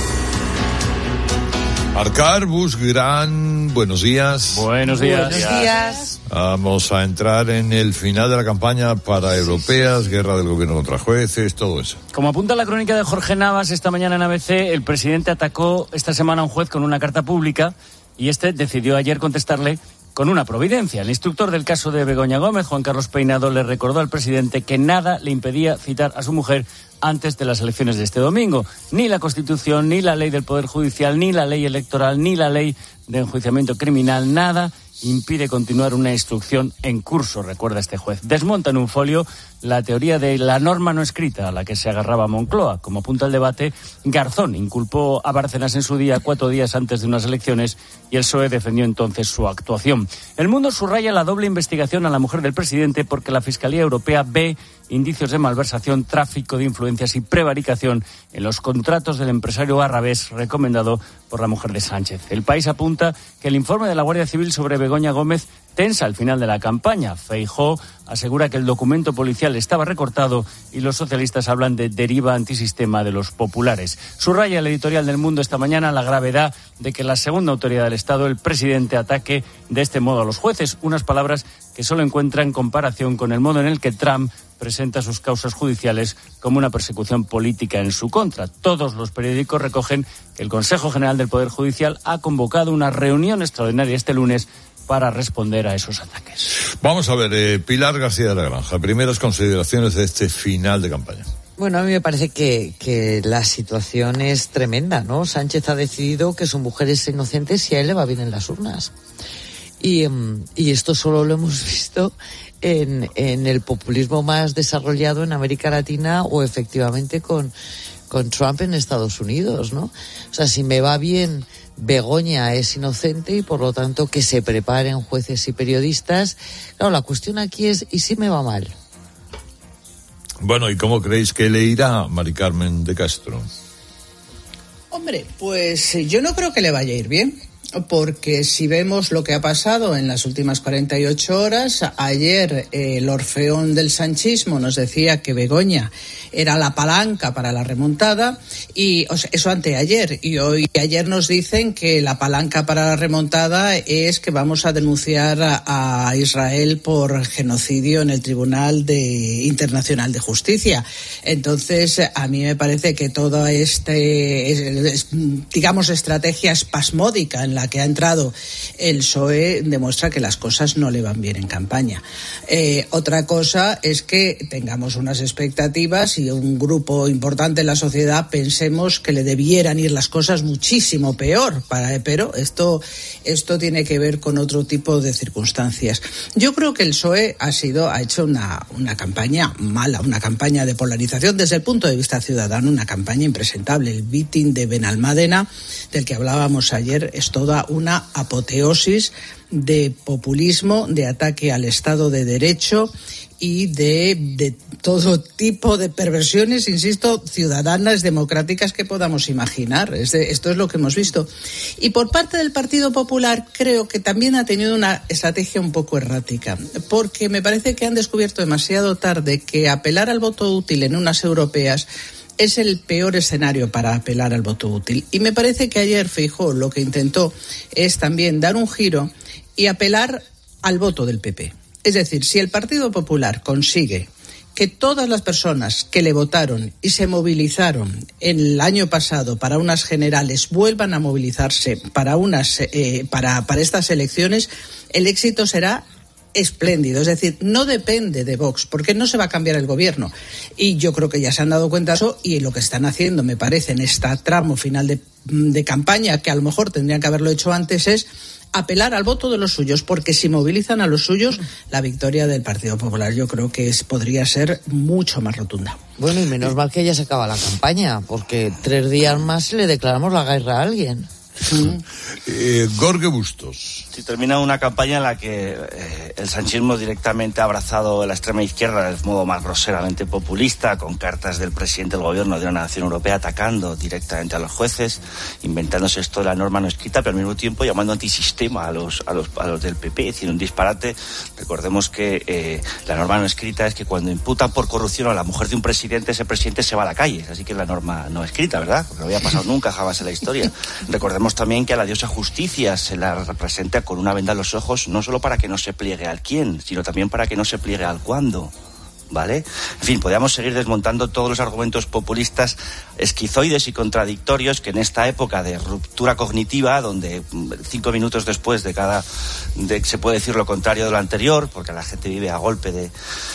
Arcar, Bus Gran, buenos días. Buenos días. Buenos días. Vamos a entrar en el final de la campaña para europeas, guerra del gobierno contra jueces, todo eso. Como apunta la crónica de Jorge Navas esta mañana en A B C, el presidente atacó esta semana a un juez con una carta pública y este decidió ayer contestarle con una providencia. El instructor del caso de Begoña Gómez, Juan Carlos Peinado, le recordó al presidente que nada le impedía citar a su mujer antes de las elecciones de este domingo. Ni la Constitución, ni la ley del Poder Judicial, ni la ley electoral, ni la ley de enjuiciamiento criminal, nada impide continuar una instrucción en curso, recuerda este juez. Desmonta en un folio la teoría de la norma no escrita a la que se agarraba Moncloa. Como apunta el debate, Garzón inculpó a Bárcenas en su día, cuatro días antes de unas elecciones, y el P S O E defendió entonces su actuación. El Mundo subraya la doble investigación a la mujer del presidente porque la Fiscalía Europea ve indicios de malversación, tráfico de influencias y prevaricación en los contratos del empresario Arrabés recomendado por la mujer de Sánchez. El País apunta que el informe de la Guardia Civil sobre Begoña Gómez tensa al final de la campaña. Feijóo asegura que el documento policial estaba recortado y los socialistas hablan de deriva antisistema de los populares. Subraya el editorial del Mundo esta mañana la gravedad de que la segunda autoridad del Estado, el presidente, ataque de este modo a los jueces, unas palabras que solo encuentran comparación con el modo en el que Trump presenta sus causas judiciales como una persecución política en su contra. Todos los periódicos recogen que el Consejo General del Poder Judicial ha convocado una reunión extraordinaria este lunes para responder a esos ataques. Vamos a ver, eh, Pilar García de la Granja, primeras consideraciones de este final de campaña. Bueno, a mí me parece que, que la situación es tremenda, ¿no? Sánchez ha decidido que su mujer es inocente si a él le va bien en las urnas. Y, y esto solo lo hemos visto en, en el populismo más desarrollado en América Latina o efectivamente con, con Trump en Estados Unidos, ¿no? O sea, si me va bien, Begoña es inocente y por lo tanto que se preparen jueces y periodistas. Claro, la cuestión aquí es, ¿y si me va mal? Bueno, ¿y cómo creéis que le irá a Mari Carmen de Castro? Hombre, pues yo no creo que le vaya a ir bien. Porque si vemos lo que ha pasado en las últimas cuarenta y ocho horas, ayer eh, el Orfeón del sanchismo nos decía que Begoña era la palanca para la remontada, y o sea, eso anteayer, y hoy ayer nos dicen que la palanca para la remontada es que vamos a denunciar a, a Israel por genocidio en el Tribunal de, Internacional de Justicia. Entonces, a mí me parece que toda este, es, es, digamos, estrategia espasmódica en la que ha entrado el P S O E demuestra que las cosas no le van bien en campaña. Eh, otra cosa es que tengamos unas expectativas y un grupo importante en la sociedad pensemos que le debieran ir las cosas muchísimo peor, para, pero esto, esto tiene que ver con otro tipo de circunstancias. Yo creo que el P S O E ha sido, ha hecho una, una campaña mala, una campaña de polarización desde el punto de vista ciudadano, una campaña impresentable. El meeting de Benalmádena, del que hablábamos ayer, es toda una apoteosis de populismo, de ataque al Estado de Derecho y de, de todo tipo de perversiones, insisto, ciudadanas, democráticas que podamos imaginar. Este, esto es lo que hemos visto. Y por parte del Partido Popular creo que también ha tenido una estrategia un poco errática, porque me parece que han descubierto demasiado tarde que apelar al voto útil en unas europeas es el peor escenario para apelar al voto útil. Y me parece que ayer Feijóo lo que intentó es también dar un giro y apelar al voto del P P. Es decir, si el Partido Popular consigue que todas las personas que le votaron y se movilizaron el año pasado para unas generales vuelvan a movilizarse para, unas, eh, para, para estas elecciones, el éxito será espléndido. Es decir, no depende de Vox, porque no se va a cambiar el gobierno. Y yo creo que ya se han dado cuenta de eso, y lo que están haciendo, me parece, en este tramo final de, de campaña, que a lo mejor tendrían que haberlo hecho antes, es apelar al voto de los suyos, porque si movilizan a los suyos, la victoria del Partido Popular yo creo que es, podría ser mucho más rotunda. Bueno, y menos mal que ya se acaba la campaña, porque tres días más le declaramos la guerra a alguien. Mm. Eh, Jorge Bustos. Si termina una campaña en la que eh, el sanchismo directamente ha abrazado la extrema izquierda de modo más groseramente populista, con cartas del presidente del gobierno de una nación europea atacando directamente a los jueces, inventándose esto de la norma no escrita, pero al mismo tiempo llamando antisistema a los, a los, a los del P P, es decir, un disparate. Recordemos que eh, la norma no escrita es que cuando imputan por corrupción a la mujer de un presidente, ese presidente se va a la calle, así que es la norma no escrita, ¿verdad? Porque no había pasado nunca jamás en la historia. Recordemos también que a la diosa justicia se la representa con una venda en los ojos, no solo para que no se pliegue al quién, sino también para que no se pliegue al cuándo, ¿vale? En fin, podríamos seguir desmontando todos los argumentos populistas esquizoides y contradictorios que en esta época de ruptura cognitiva, donde cinco minutos después de cada... de, se puede decir lo contrario de lo anterior, porque la gente vive a golpe de...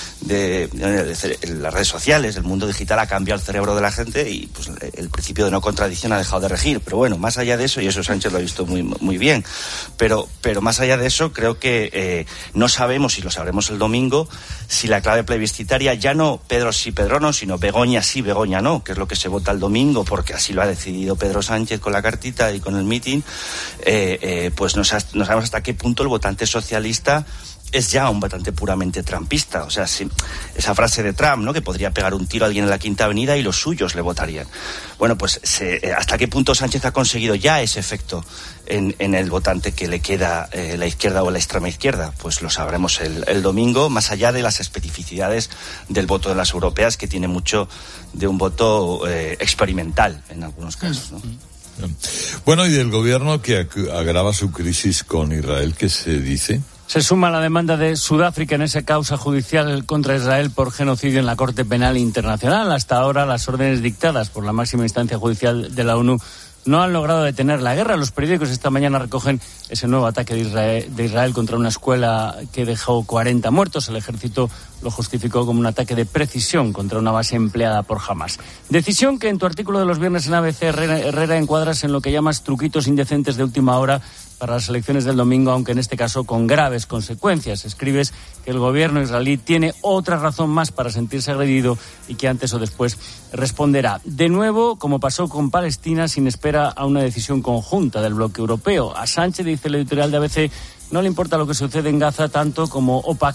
De, de, de las redes sociales, el mundo digital ha cambiado el cerebro de la gente y pues el principio de no contradicción ha dejado de regir. Pero bueno, más allá de eso, y eso Sánchez lo ha visto muy muy bien, pero pero más allá de eso, creo que eh, no sabemos, y lo sabremos el domingo, si la clave plebiscitaria ya no Pedro sí, Pedro no, sino Begoña sí, Begoña no, que es lo que se vota el domingo, porque así lo ha decidido Pedro Sánchez con la cartita y con el meeting, eh, eh, pues no, no sabemos hasta qué punto el votante socialista es ya un votante puramente trumpista. O sea, si, esa frase de Trump, ¿no?, que podría pegar un tiro a alguien en la Quinta Avenida y los suyos le votarían. Bueno, pues se, ¿hasta qué punto Sánchez ha conseguido ya ese efecto en, en el votante que le queda eh, la izquierda o la extrema izquierda? Pues lo sabremos el, el domingo, más allá de las especificidades del voto de las europeas, que tiene mucho de un voto eh, experimental en algunos casos, ¿no? Bueno, y del gobierno que agrava su crisis con Israel, ¿qué se dice? Se suma la demanda de Sudáfrica en esa causa judicial contra Israel por genocidio en la Corte Penal Internacional. Hasta ahora, las órdenes dictadas por la máxima instancia judicial de la ONU no han logrado detener la guerra. Los periódicos esta mañana recogen ese nuevo ataque de Israel, de Israel contra una escuela que dejó cuarenta muertos. El ejército lo justificó como un ataque de precisión contra una base empleada por Hamas. Decisión que en tu artículo de los viernes en A B C, Herrera, Herrera encuadras en lo que llamas truquitos indecentes de última hora para las elecciones del domingo, aunque en este caso con graves consecuencias. Escribes que el gobierno israelí tiene otra razón más para sentirse agredido y que antes o después responderá. De nuevo, como pasó con Palestina, sin espera a una decisión conjunta del bloque europeo. A Sánchez, dice el editorial de A B C, no le importa lo que sucede en Gaza tanto como opacar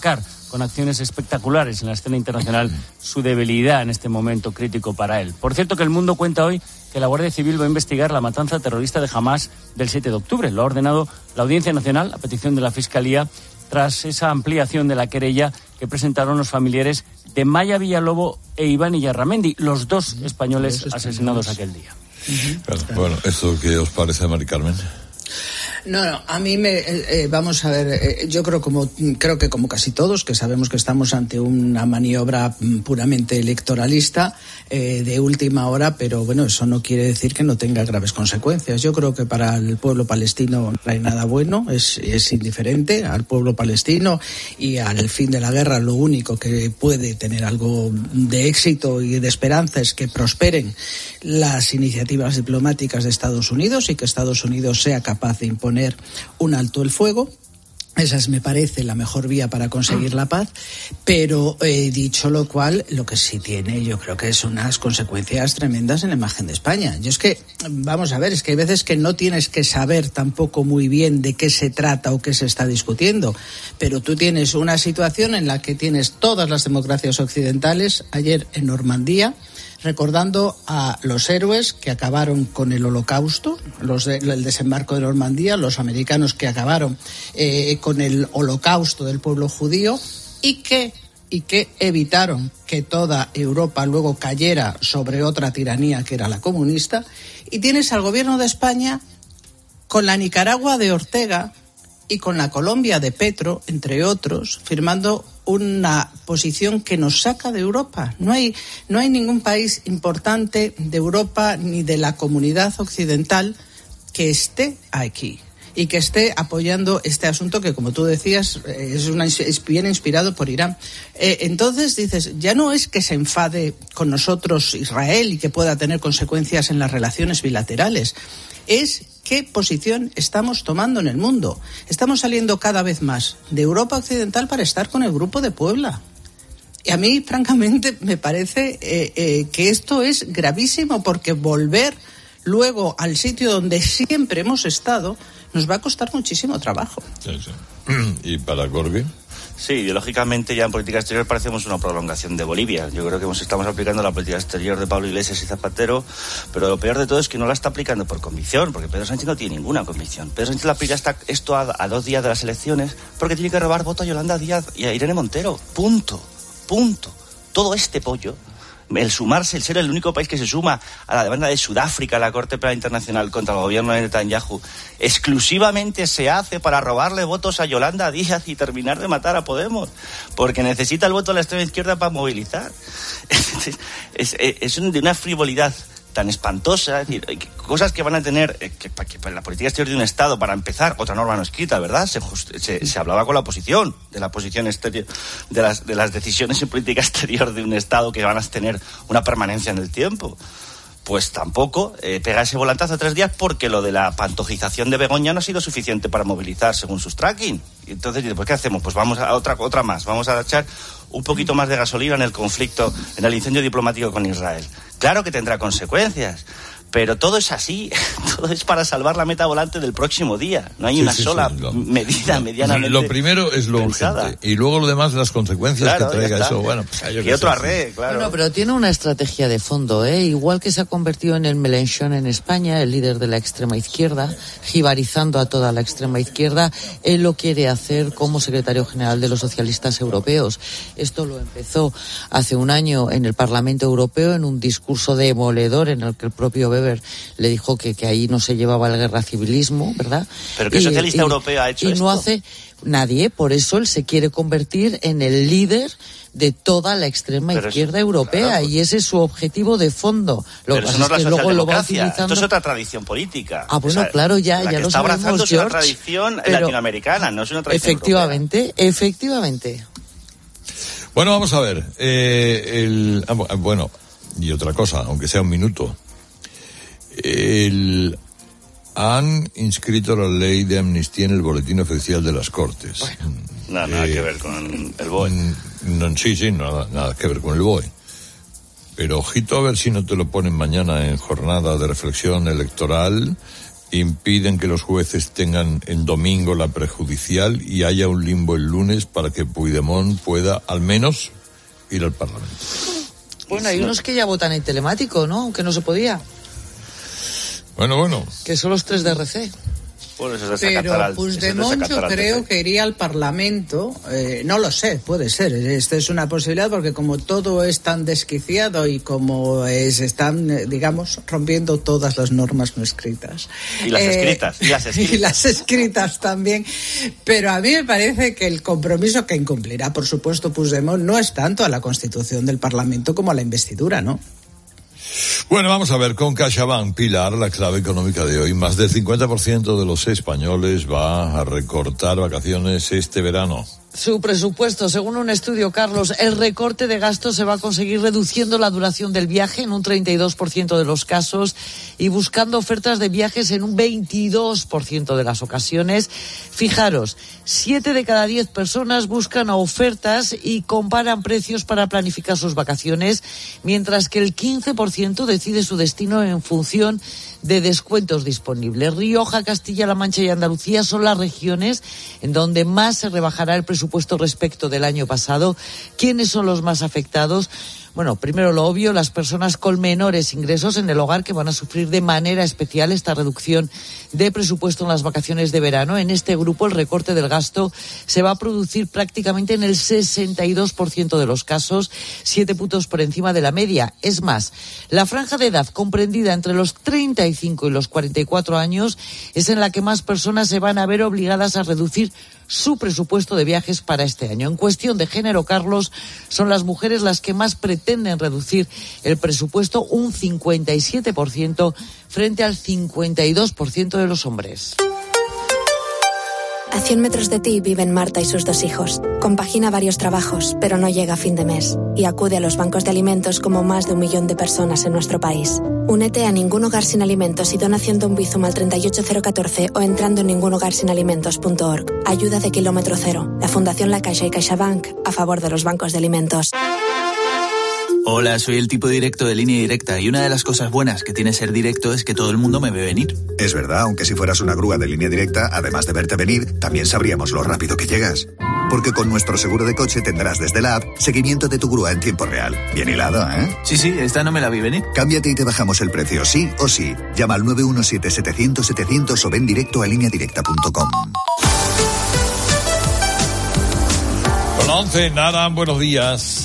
con acciones espectaculares en la escena internacional, su debilidad en este momento crítico para él. Por cierto, que El Mundo cuenta hoy que la Guardia Civil va a investigar la matanza terrorista de Hamás del siete de octubre. Lo ha ordenado la Audiencia Nacional a petición de la Fiscalía tras esa ampliación de la querella que presentaron los familiares de Maya Villalobo e Iván Iyarramendi, los dos españoles asesinados aquel día. Claro, bueno, ¿esto qué os parece, Mari Carmen? No, no, a mí me, eh, eh, vamos a ver, eh, yo creo como creo que como casi todos, que sabemos que estamos ante una maniobra puramente electoralista eh, de última hora, pero bueno, eso no quiere decir que no tenga graves consecuencias. Yo creo que para el pueblo palestino no hay nada bueno, es, es indiferente al pueblo palestino, y al fin de la guerra lo único que puede tener algo de éxito y de esperanza es que prosperen las iniciativas diplomáticas de Estados Unidos y que Estados Unidos sea capaz de imponer un alto el fuego. Esa es, me parece, la mejor vía para conseguir la paz, pero eh, dicho lo cual, lo que sí tiene, yo creo que es unas consecuencias tremendas en la imagen de España. Yo es que, vamos a ver, es que hay veces que no tienes que saber tampoco muy bien de qué se trata o qué se está discutiendo, pero tú tienes una situación en la que tienes todas las democracias occidentales, ayer en Normandía, recordando a los héroes que acabaron con el Holocausto, los de, el desembarco de Normandía, los americanos que acabaron eh, con el Holocausto del pueblo judío y que, y que evitaron que toda Europa luego cayera sobre otra tiranía que era la comunista. Y tienes al gobierno de España con la Nicaragua de Ortega y con la Colombia de Petro, entre otros, firmando una posición que nos saca de Europa. No hay, no hay ningún país importante de Europa ni de la comunidad occidental que esté aquí y que esté apoyando este asunto que, como tú decías, es, una, es bien inspirado por Irán. Eh, entonces dices, ya no es que se enfade con nosotros Israel y que pueda tener consecuencias en las relaciones bilaterales, es qué posición estamos tomando en el mundo. Estamos saliendo cada vez más de Europa occidental para estar con el Grupo de Puebla. Y a mí, francamente, me parece eh, eh, que esto es gravísimo, porque volver luego al sitio donde siempre hemos estado nos va a costar muchísimo trabajo. Sí, sí. ¿Y para Gorgi? Sí, ideológicamente ya en política exterior parecemos una prolongación de Bolivia. Yo creo que hemos, estamos aplicando la política exterior de Pablo Iglesias y Zapatero, pero lo peor de todo es que no la está aplicando por convicción, porque Pedro Sánchez no tiene ninguna convicción. Pedro Sánchez la aplica hasta esto a, a dos días de las elecciones porque tiene que robar voto a Yolanda Díaz y a Irene Montero. Punto. Punto. Todo este pollo, el sumarse, el ser el único país que se suma a la demanda de Sudáfrica a la Corte Penal Internacional contra el gobierno de Netanyahu, exclusivamente se hace para robarle votos a Yolanda Díaz y terminar de matar a Podemos, porque necesita el voto de la extrema izquierda para movilizar. Es, es, es de una frivolidad tan espantosa, es decir, cosas que van a tener eh, que, que para la política exterior de un Estado, para empezar, otra norma no escrita, ¿verdad? Se, se, se hablaba con la oposición de la posición exterior, de las, de las decisiones en política exterior de un Estado que van a tener una permanencia en el tiempo. Pues tampoco eh, pega ese volantazo a tres días, porque lo de la pantojización de Begoña no ha sido suficiente para movilizar según sus tracking. Y entonces, pues ¿qué hacemos? Pues vamos a otra otra más, vamos a echar un poquito más de gasolina en el conflicto, en el incendio diplomático con Israel. Claro que tendrá consecuencias, pero todo es así, todo es para salvar la meta volante del próximo día. No hay sí, una sí, sola sí, lo, medida lo, medianamente Lo primero es lo pensada. Urgente, y luego lo demás, las consecuencias claro, que traiga eso. Bueno, pues, y otro arre, claro. Bueno, pero tiene una estrategia de fondo, ¿eh? Igual que se ha convertido en el Mélenchon en España, el líder de la extrema izquierda, jibarizando a toda la extrema izquierda, él lo quiere hacer como secretario general de los socialistas europeos. Esto lo empezó hace un año en el Parlamento Europeo, en un discurso demoledor en el que el propio Weber le dijo que, que ahí no se llevaba el guerra civilismo, ¿verdad? Pero ¿qué socialista y, europeo ha hecho y esto? Y no hace nadie, por eso él se quiere convertir en el líder de toda la extrema pero izquierda es, europea, claro, y ese es su objetivo de fondo. Lo pero que eso no es la socialdemocracia, esto es otra tradición política. Ah, bueno, o sea, claro, ya, la ya que lo está sabemos, abrazando George, es una tradición pero, latinoamericana, no es una tradición efectivamente, europea. Efectivamente, Bueno, vamos a ver. Eh, el, ah, bueno, y otra cosa, aunque sea un minuto. El, han inscrito la ley de amnistía en el boletín oficial de las Cortes. Bueno, nada, nada eh, que ver con el B O E. No, sí, sí, nada, nada que ver con el B O E. Pero ojito a ver si no te lo ponen mañana en jornada de reflexión electoral, impiden que los jueces tengan en domingo la prejudicial y haya un limbo el lunes para que Puigdemont pueda al menos ir al Parlamento. Bueno, hay unos que ya votan en telemático, ¿no? Aunque no se podía. Bueno, bueno. Que son los tres de R C. Bueno, eso es Pero Puigdemont yo creo que iría al Parlamento, eh, no lo sé, puede ser, esta es una posibilidad porque como todo es tan desquiciado y como es, están, digamos, rompiendo todas las normas no escritas. Y las eh, escritas, y las escritas. Y las escritas también, pero a mí me parece que el compromiso que incumplirá, por supuesto, Puigdemont no es tanto a la Constitución del Parlamento como a la investidura, ¿no? Bueno, vamos a ver, con CaixaBank, Pilar, la clave económica de hoy. Más del cincuenta por ciento de los españoles va a recortar vacaciones este verano. Su presupuesto, según un estudio, Carlos, el recorte de gastos se va a conseguir reduciendo la duración del viaje en un treinta y dos por ciento de los casos y buscando ofertas de viajes en un veintidós por ciento de las ocasiones. Fijaros, siete de cada diez personas buscan ofertas y comparan precios para planificar sus vacaciones, mientras que el quince por ciento decide su destino en función de descuentos disponibles. Rioja, Castilla-La Mancha y Andalucía son las regiones en donde más se rebajará el presupuesto respecto del año pasado. ¿Quiénes son los más afectados? Bueno, primero lo obvio, las personas con menores ingresos en el hogar que van a sufrir de manera especial esta reducción de presupuesto en las vacaciones de verano. En este grupo el recorte del gasto se va a producir prácticamente en el sesenta y dos por ciento de los casos, siete puntos por encima de la media. Es más, la franja de edad comprendida entre los treinta y cinco y los cuarenta y cuatro años es en la que más personas se van a ver obligadas a reducir su presupuesto de viajes para este año. En cuestión de género, Carlos, son las mujeres las que más pretenden reducir el presupuesto, un cincuenta y siete por ciento frente al cincuenta y dos por ciento de los hombres. A cien metros de ti viven Marta y sus dos hijos. Compagina varios trabajos, pero no llega a fin de mes. Y acude a los bancos de alimentos como más de un millón de personas en nuestro país. Únete a Ningún Hogar Sin Alimentos y dona haciendo un Bizum al treinta y ocho cero catorce o entrando en ningún hogar sin alimentos punto org. Ayuda de kilómetro cero. La Fundación La Caixa y CaixaBank a favor de los bancos de alimentos. Hola, soy el tipo directo de Línea Directa y una de las cosas buenas que tiene ser directo es que todo el mundo me ve venir. Es verdad, aunque si fueras una grúa de Línea Directa, además de verte venir, también sabríamos lo rápido que llegas. Porque con nuestro seguro de coche tendrás desde la app seguimiento de tu grúa en tiempo real. Bien hilado, ¿eh? Sí, sí, esta no me la vi venir. Cámbiate y te bajamos el precio, sí o sí. Llama al nueve uno siete setecientos setecientos o ven directo a línea directa punto com. Con la once, Nara, buenos días.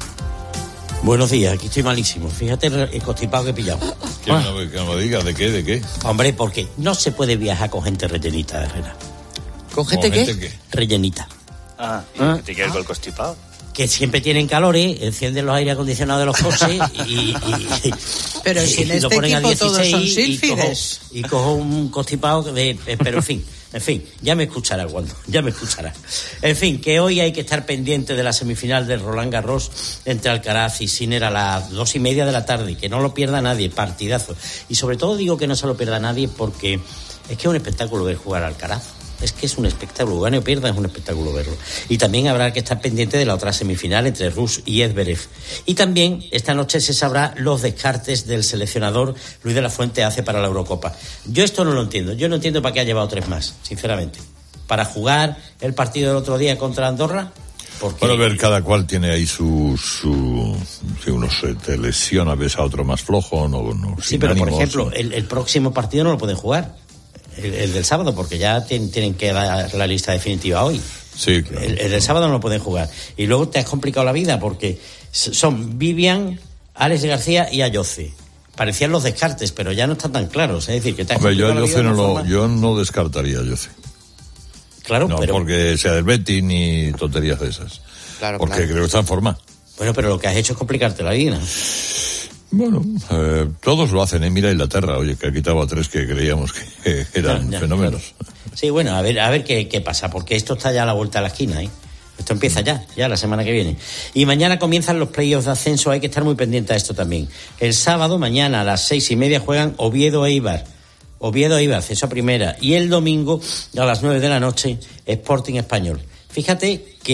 Buenos días, aquí estoy malísimo. Fíjate el constipado que he pillado. Que no, que no me digas, ¿de qué? ¿De qué? Hombre, porque no se puede viajar con gente rellenita, Herrera. ¿Con gente qué? gente qué? Rellenita. Ah, ¿y ¿Ah? qué te quieres con el constipado? Que siempre tienen calores, encienden los aire acondicionados de los coches y, y, y pero si en y este lo ponen equipo a todos son sílfides. Y, y cojo un constipado de... Pero en fin, en fin, ya me escuchará cuando, ya me escuchará. En fin, que hoy hay que estar pendiente de la semifinal del Roland Garros entre Alcaraz y Sinner a las dos y media de la tarde, que no lo pierda nadie, partidazo. Y sobre todo digo que no se lo pierda nadie porque es que es un espectáculo ver jugar a Alcaraz. Es que es un espectáculo, gane o pierda, es un espectáculo verlo. Y también habrá que estar pendiente de la otra semifinal entre Rus y Edverev. Y también esta noche se sabrá los descartes del seleccionador Luis de la Fuente hace para la Eurocopa. Yo esto no lo entiendo, yo no entiendo para qué ha llevado tres más, sinceramente. ¿Para jugar el partido del otro día contra Andorra? Porque... Bueno, a ver, cada cual tiene ahí su... su si uno se te lesiona, ves a otro más flojo, no... no sí, pero ánimos, por ejemplo, el, el próximo partido no lo pueden jugar. El, el del sábado, porque ya tienen, tienen que dar la lista definitiva hoy. Sí, claro. El, el del sábado no lo pueden jugar. Y luego te has complicado la vida porque son Vivian, Alex García y Ayoce. Parecían los descartes, pero ya no están tan claros. Es decir, que te has Hombre, complicado yo, la vida no de lo, yo no descartaría a Ayoce. Claro, no, pero... porque sea del Betis ni tonterías de esas. Claro, porque claro. creo que está en forma. Bueno, pero lo que has hecho es complicarte la vida. Bueno, eh, todos lo hacen, ¿eh? Mira Inglaterra, oye, que ha quitado a tres que creíamos que eran ya, ya, fenómenos. Claro. Sí, bueno, a ver, a ver qué, qué pasa, porque esto está ya a la vuelta de la esquina, ¿eh? Esto empieza ya, ya la semana que viene. Y mañana comienzan los playoffs de ascenso, hay que estar muy pendiente a esto también. El sábado, mañana a las seis y media juegan Oviedo e Eibar. Oviedo e Eibar, ascenso a primera. Y el domingo, a las nueve de la noche, Sporting Español. Fíjate que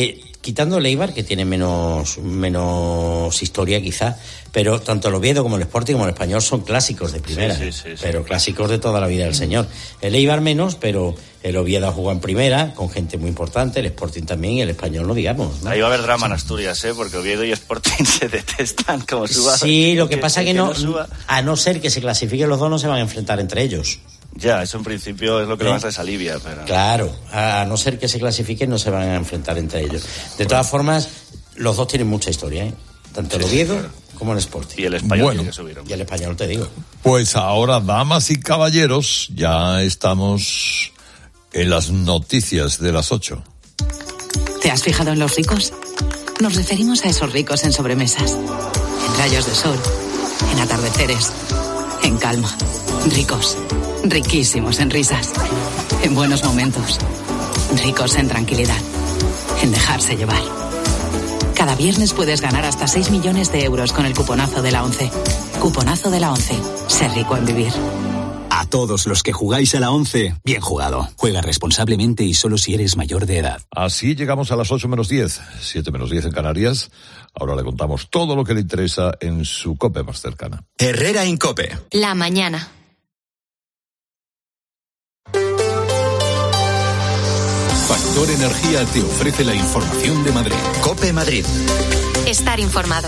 quitando el Eibar, que tiene menos, menos historia quizá, pero tanto el Oviedo como el Sporting como el Español son clásicos de primera, sí, sí, sí, sí. pero clásicos de toda la vida del señor. El Eibar menos, pero el Oviedo ha jugado en primera, con gente muy importante, el Sporting también y el Español no digamos, ¿no? Ahí va a haber drama en Asturias, ¿eh? Porque Oviedo y Sporting se detestan como suba. Sí, lo que, que pasa es que, que no, no a no ser que se clasifiquen los dos, no se van a enfrentar entre ellos. Ya, eso en principio es lo que ¿Eh? le más les alivia. Pero... Claro, a no ser que se clasifiquen no se van a enfrentar entre ellos. De todas formas, los dos tienen mucha historia, ¿eh? Tanto el Oviedo claro. como el Sporting. Y el Español bueno, que subieron. Y el Español, te digo. Pues ahora, damas y caballeros, ya estamos en las noticias de las ocho. ¿Te has fijado en los ricos? Nos referimos a esos ricos en sobremesas, en rayos de sol, en atardeceres, en calma. Ricos, riquísimos en risas, en buenos momentos, ricos en tranquilidad, en dejarse llevar. Cada viernes puedes ganar hasta seis millones de euros con el cuponazo de la ONCE. Cuponazo de la ONCE. Ser rico en vivir. A todos los que jugáis a la ONCE, bien jugado. Juega responsablemente y solo si eres mayor de edad. Así llegamos a las ocho menos diez, siete menos diez en Canarias. Ahora le contamos todo lo que le interesa en su COPE más cercana. Herrera Incope. La mañana. Factor Energía te ofrece la información de Madrid. COPE Madrid. Estar informado.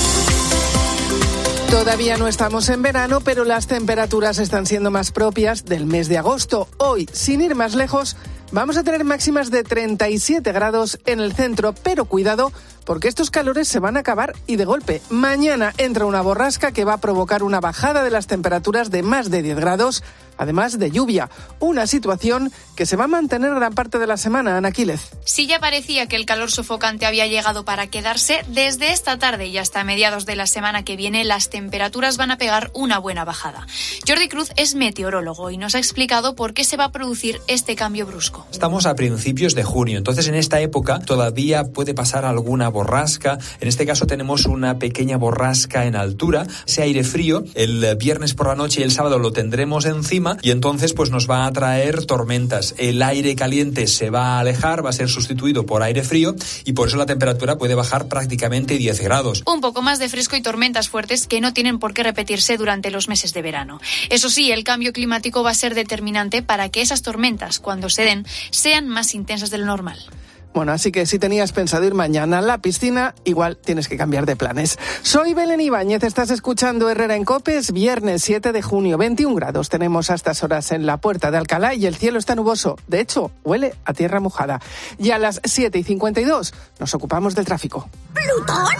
Todavía no estamos en verano, pero las temperaturas están siendo más propias del mes de agosto. Hoy, sin ir más lejos, vamos a tener máximas de treinta y siete grados en el centro, pero cuidado, porque estos calores se van a acabar y de golpe. Mañana entra una borrasca que va a provocar una bajada de las temperaturas de más de diez grados, además de lluvia. Una situación que se va a mantener gran parte de la semana, Ana Quílez. Si ya parecía que el calor sofocante había llegado para quedarse, desde esta tarde y hasta mediados de la semana que viene las temperaturas van a pegar una buena bajada. Jordi Cruz es meteorólogo y nos ha explicado por qué se va a producir este cambio brusco. Estamos a principios de junio, entonces en esta época todavía puede pasar alguna borrasca. En este caso tenemos una pequeña borrasca en altura. Ese aire frío, el viernes por la noche y el sábado lo tendremos encima y entonces pues nos va a traer tormentas. El aire caliente se va a alejar, va a ser sustituido por aire frío y por eso la temperatura puede bajar prácticamente diez grados. Un poco más de fresco y tormentas fuertes que no tienen por qué repetirse durante los meses de verano. Eso sí, el cambio climático va a ser determinante para que esas tormentas, cuando se den, sean más intensas de lo normal. Bueno, así que si tenías pensado ir mañana a la piscina, igual tienes que cambiar de planes. Soy Belén Ibáñez, estás escuchando Herrera en COPE, es viernes siete de junio, veintiún grados tenemos a estas horas en la Puerta de Alcalá y el cielo está nuboso. De hecho, huele a tierra mojada. Y a las siete y cincuenta y dos nos ocupamos del tráfico. ¿Plutón?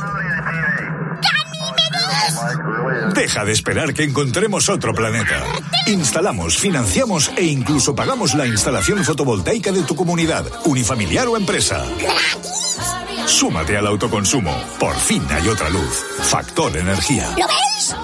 Deja de esperar que encontremos otro planeta. Instalamos, financiamos e incluso pagamos la instalación fotovoltaica de tu comunidad, unifamiliar o empresa. Súmate al autoconsumo. Por fin hay otra luz. Factor Energía. ¿Lo ves?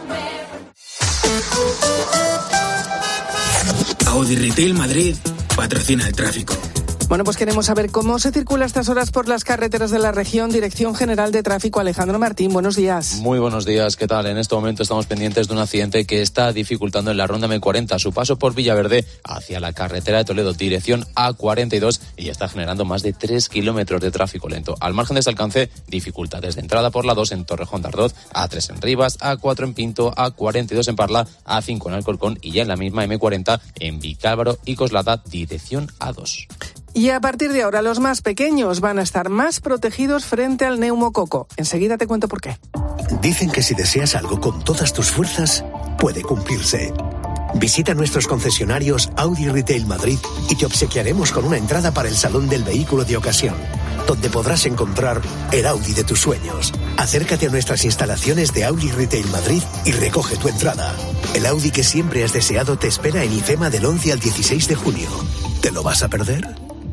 Audi Retail Madrid patrocina el tráfico. Bueno, pues queremos saber cómo se circula a estas horas por las carreteras de la región. Dirección General de Tráfico, Alejandro Martín, buenos días. Muy buenos días, ¿qué tal? En este momento estamos pendientes de un accidente que está dificultando en la ronda eme cuarenta su paso por Villaverde hacia la carretera de Toledo, dirección a cuarenta y dos, y está generando más de tres kilómetros de tráfico lento. Al margen de ese alcance, dificultades de entrada por la dos en Torrejón de Ardoz, a tres en Rivas, a cuatro en Pinto, a cuarenta y dos en Parla, a cinco en Alcorcón y ya en la misma eme cuarenta en Vicálvaro y Coslada, dirección a dos. Y a partir de ahora los más pequeños van a estar más protegidos frente al neumococo. Enseguida te cuento por qué. Dicen que si deseas algo con todas tus fuerzas, puede cumplirse. Visita nuestros concesionarios Audi Retail Madrid y te obsequiaremos con una entrada para el Salón del Vehículo de Ocasión, donde podrás encontrar el Audi de tus sueños. Acércate a nuestras instalaciones de Audi Retail Madrid y recoge tu entrada. El Audi que siempre has deseado te espera en IFEMA del once al dieciséis de junio. ¿Te lo vas a perder?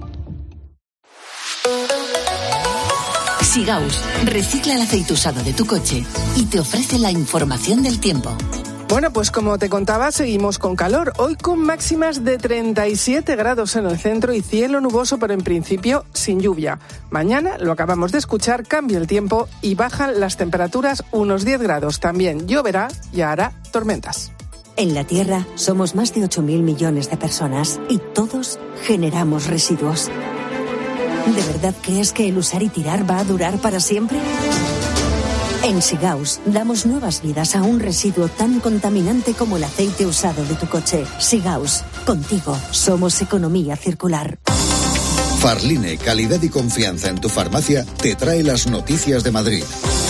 Sigaus recicla el aceite usado de tu coche y te ofrece la información del tiempo. Bueno, pues como te contaba, seguimos con calor. Hoy con máximas de treinta y siete grados en el centro y cielo nuboso, pero en principio sin lluvia. Mañana, lo acabamos de escuchar, cambia el tiempo y bajan las temperaturas unos diez grados. También lloverá y hará tormentas. En la Tierra somos más de ocho mil millones de personas y todos generamos residuos. ¿De verdad crees que el usar y tirar va a durar para siempre? En Sigaus damos nuevas vidas a un residuo tan contaminante como el aceite usado de tu coche. Sigaus, contigo somos economía circular. Farline, calidad y confianza en tu farmacia, te trae las noticias de Madrid.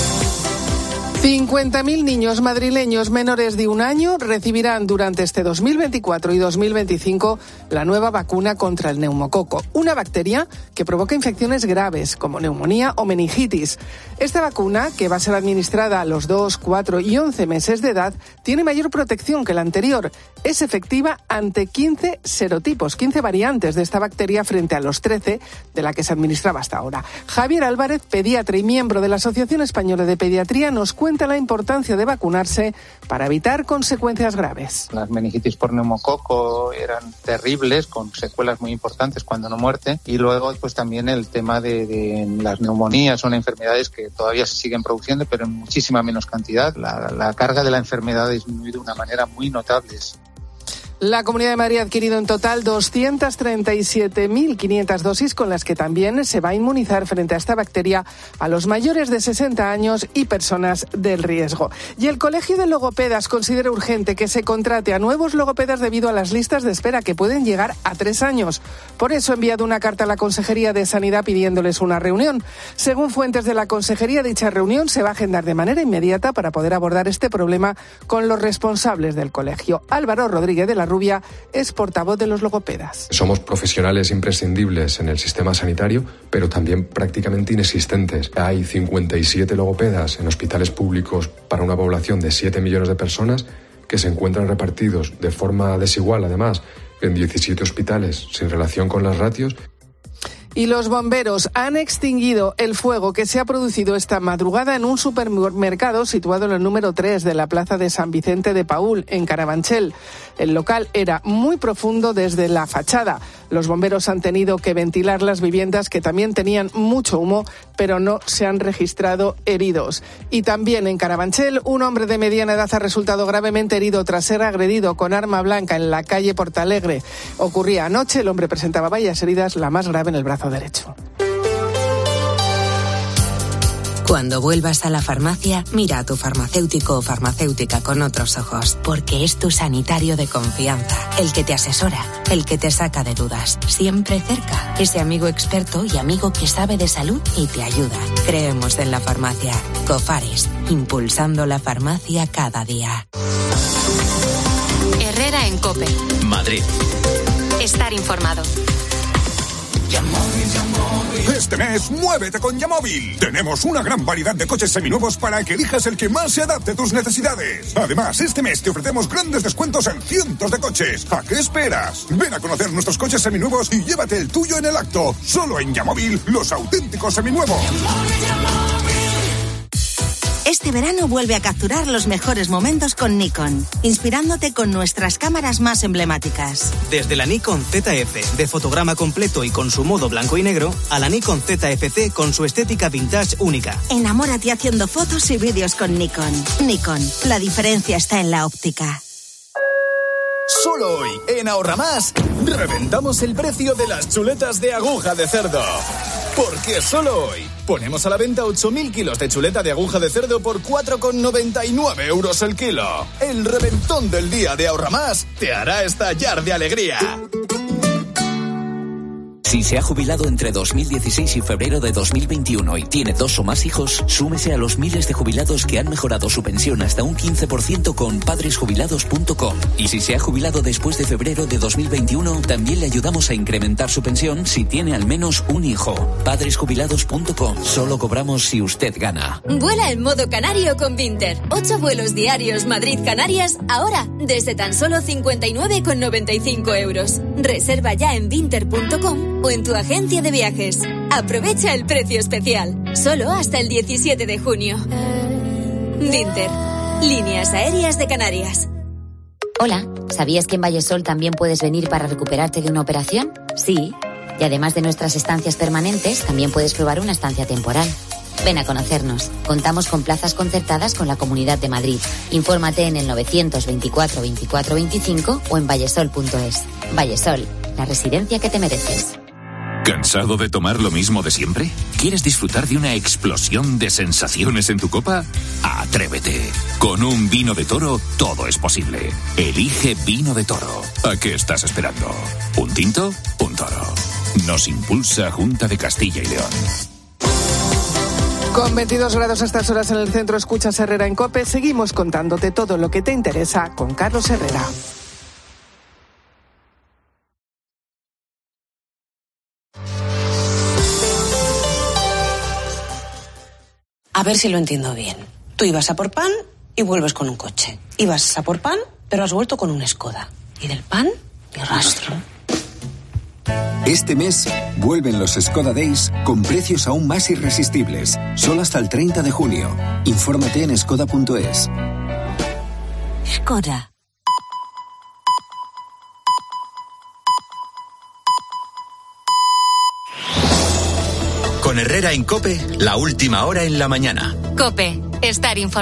cincuenta mil niños madrileños menores de un año recibirán durante este dos mil veinticuatro y dos mil veinticinco la nueva vacuna contra el neumococo, una bacteria que provoca infecciones graves como neumonía o meningitis. Esta vacuna, que va a ser administrada a los dos, cuatro y once meses de edad, tiene mayor protección que la anterior. Es efectiva ante quince serotipos, quince variantes de esta bacteria frente a los trece de la que se administraba hasta ahora. Javier Álvarez, pediatra y miembro de la Asociación Española de Pediatría, nos cuenta la importancia de vacunarse para evitar consecuencias graves. Las meningitis por neumococo eran terribles, con secuelas muy importantes, cuando no muerte, y luego pues también el tema de, de las neumonías. Son enfermedades que todavía se siguen produciendo, pero en muchísima menos cantidad. La, la carga de la enfermedad ha disminuido de una manera muy notable. La Comunidad de Madrid ha adquirido en total doscientas treinta y siete mil quinientas dosis con las que también se va a inmunizar frente a esta bacteria a los mayores de sesenta años y personas del riesgo. Y el Colegio de Logopedas considera urgente que se contrate a nuevos logopedas debido a las listas de espera que pueden llegar a tres años. Por eso ha enviado una carta a la Consejería de Sanidad pidiéndoles una reunión. Según fuentes de la Consejería, dicha reunión se va a agendar de manera inmediata para poder abordar este problema con los responsables del colegio. Álvaro Rodríguez de la Rubia es portavoz de los logopedas. Somos profesionales imprescindibles en el sistema sanitario, pero también prácticamente inexistentes. Hay cincuenta y siete logopedas en hospitales públicos para una población de siete millones de personas que se encuentran repartidos de forma desigual, además, en diecisiete hospitales sin relación con las ratios. Y los bomberos han extinguido el fuego que se ha producido esta madrugada en un supermercado situado en el número tres de la plaza de San Vicente de Paúl, en Carabanchel. El local era muy profundo desde la fachada. Los bomberos han tenido que ventilar las viviendas que también tenían mucho humo, pero no se han registrado heridos. Y también en Carabanchel, un hombre de mediana edad ha resultado gravemente herido tras ser agredido con arma blanca en la calle Portalegre. Ocurría anoche, el hombre presentaba varias heridas, la más grave en el brazo derecho. Cuando vuelvas a la farmacia, mira a tu farmacéutico o farmacéutica con otros ojos, porque es tu sanitario de confianza, el que te asesora, el que te saca de dudas, siempre cerca, ese amigo experto y amigo que sabe de salud y te ayuda. Creemos en la farmacia. Cofares, impulsando la farmacia cada día. Herrera en COPE. Madrid. Estar informado. Este mes, muévete con Yamóvil. Tenemos una gran variedad de coches seminuevos para que elijas el que más se adapte a tus necesidades. Además, este mes te ofrecemos grandes descuentos en cientos de coches. ¿A qué esperas? Ven a conocer nuestros coches seminuevos y llévate el tuyo en el acto. Solo en Yamóvil, los auténticos seminuevos. Este verano vuelve a capturar los mejores momentos con Nikon, inspirándote con nuestras cámaras más emblemáticas. Desde la Nikon Z F de fotograma completo y con su modo blanco y negro, a la Nikon Z F C con su estética vintage única. Enamórate haciendo fotos y vídeos con Nikon. Nikon, la diferencia está en la óptica. Solo hoy, en Ahorra Más, reventamos el precio de las chuletas de aguja de cerdo. Porque solo hoy ponemos a la venta ocho mil kilos de chuleta de aguja de cerdo por cuatro con noventa y nueve euros el kilo. El reventón del día de Ahorra Más te hará estallar de alegría. Si se ha jubilado entre dos mil dieciséis y febrero de dos mil veintiuno y tiene dos o más hijos, súmese a los miles de jubilados que han mejorado su pensión hasta un quince por ciento con padres jubilados punto com. Y si se ha jubilado después de febrero de dos mil veintiuno, también le ayudamos a incrementar su pensión si tiene al menos un hijo. padres jubilados punto com. Solo cobramos si usted gana. Vuela en modo canario con Vinter. Ocho vuelos diarios Madrid-Canarias, ahora desde tan solo cincuenta y nueve con noventa y cinco euros. Reserva ya en vinter punto com o en tu agencia de viajes. Aprovecha el precio especial, solo hasta el diecisiete de junio. Vinter, líneas aéreas de Canarias. Hola, ¿sabías que en Vallesol también puedes venir para recuperarte de una operación? Sí, y además de nuestras estancias permanentes, también puedes probar una estancia temporal. Ven a conocernos. Contamos con plazas concertadas con la Comunidad de Madrid. Infórmate en el novecientos veinticuatro veinticuatro veinticinco o en vallesol punto es. Vallesol, la residencia que te mereces. ¿Cansado de tomar lo mismo de siempre? ¿Quieres disfrutar de una explosión de sensaciones en tu copa? Atrévete. Con un vino de Toro todo es posible. Elige Vino de Toro. ¿A qué estás esperando? ¿Un tinto? Un Toro. Nos impulsa Junta de Castilla y León. Con veintidós grados a estas horas en el centro, escuchas Herrera en COPE. Seguimos contándote todo lo que te interesa con Carlos Herrera. A ver si lo entiendo bien. Tú ibas a por pan y vuelves con un coche. Ibas a por pan, pero has vuelto con un Skoda. Y del pan, ni rastro. Este mes vuelven los Skoda Days con precios aún más irresistibles. Solo hasta el treinta de junio. Infórmate en skoda punto es. Skoda. Con Herrera en COPE, la última hora en la mañana. COPE, estar informado.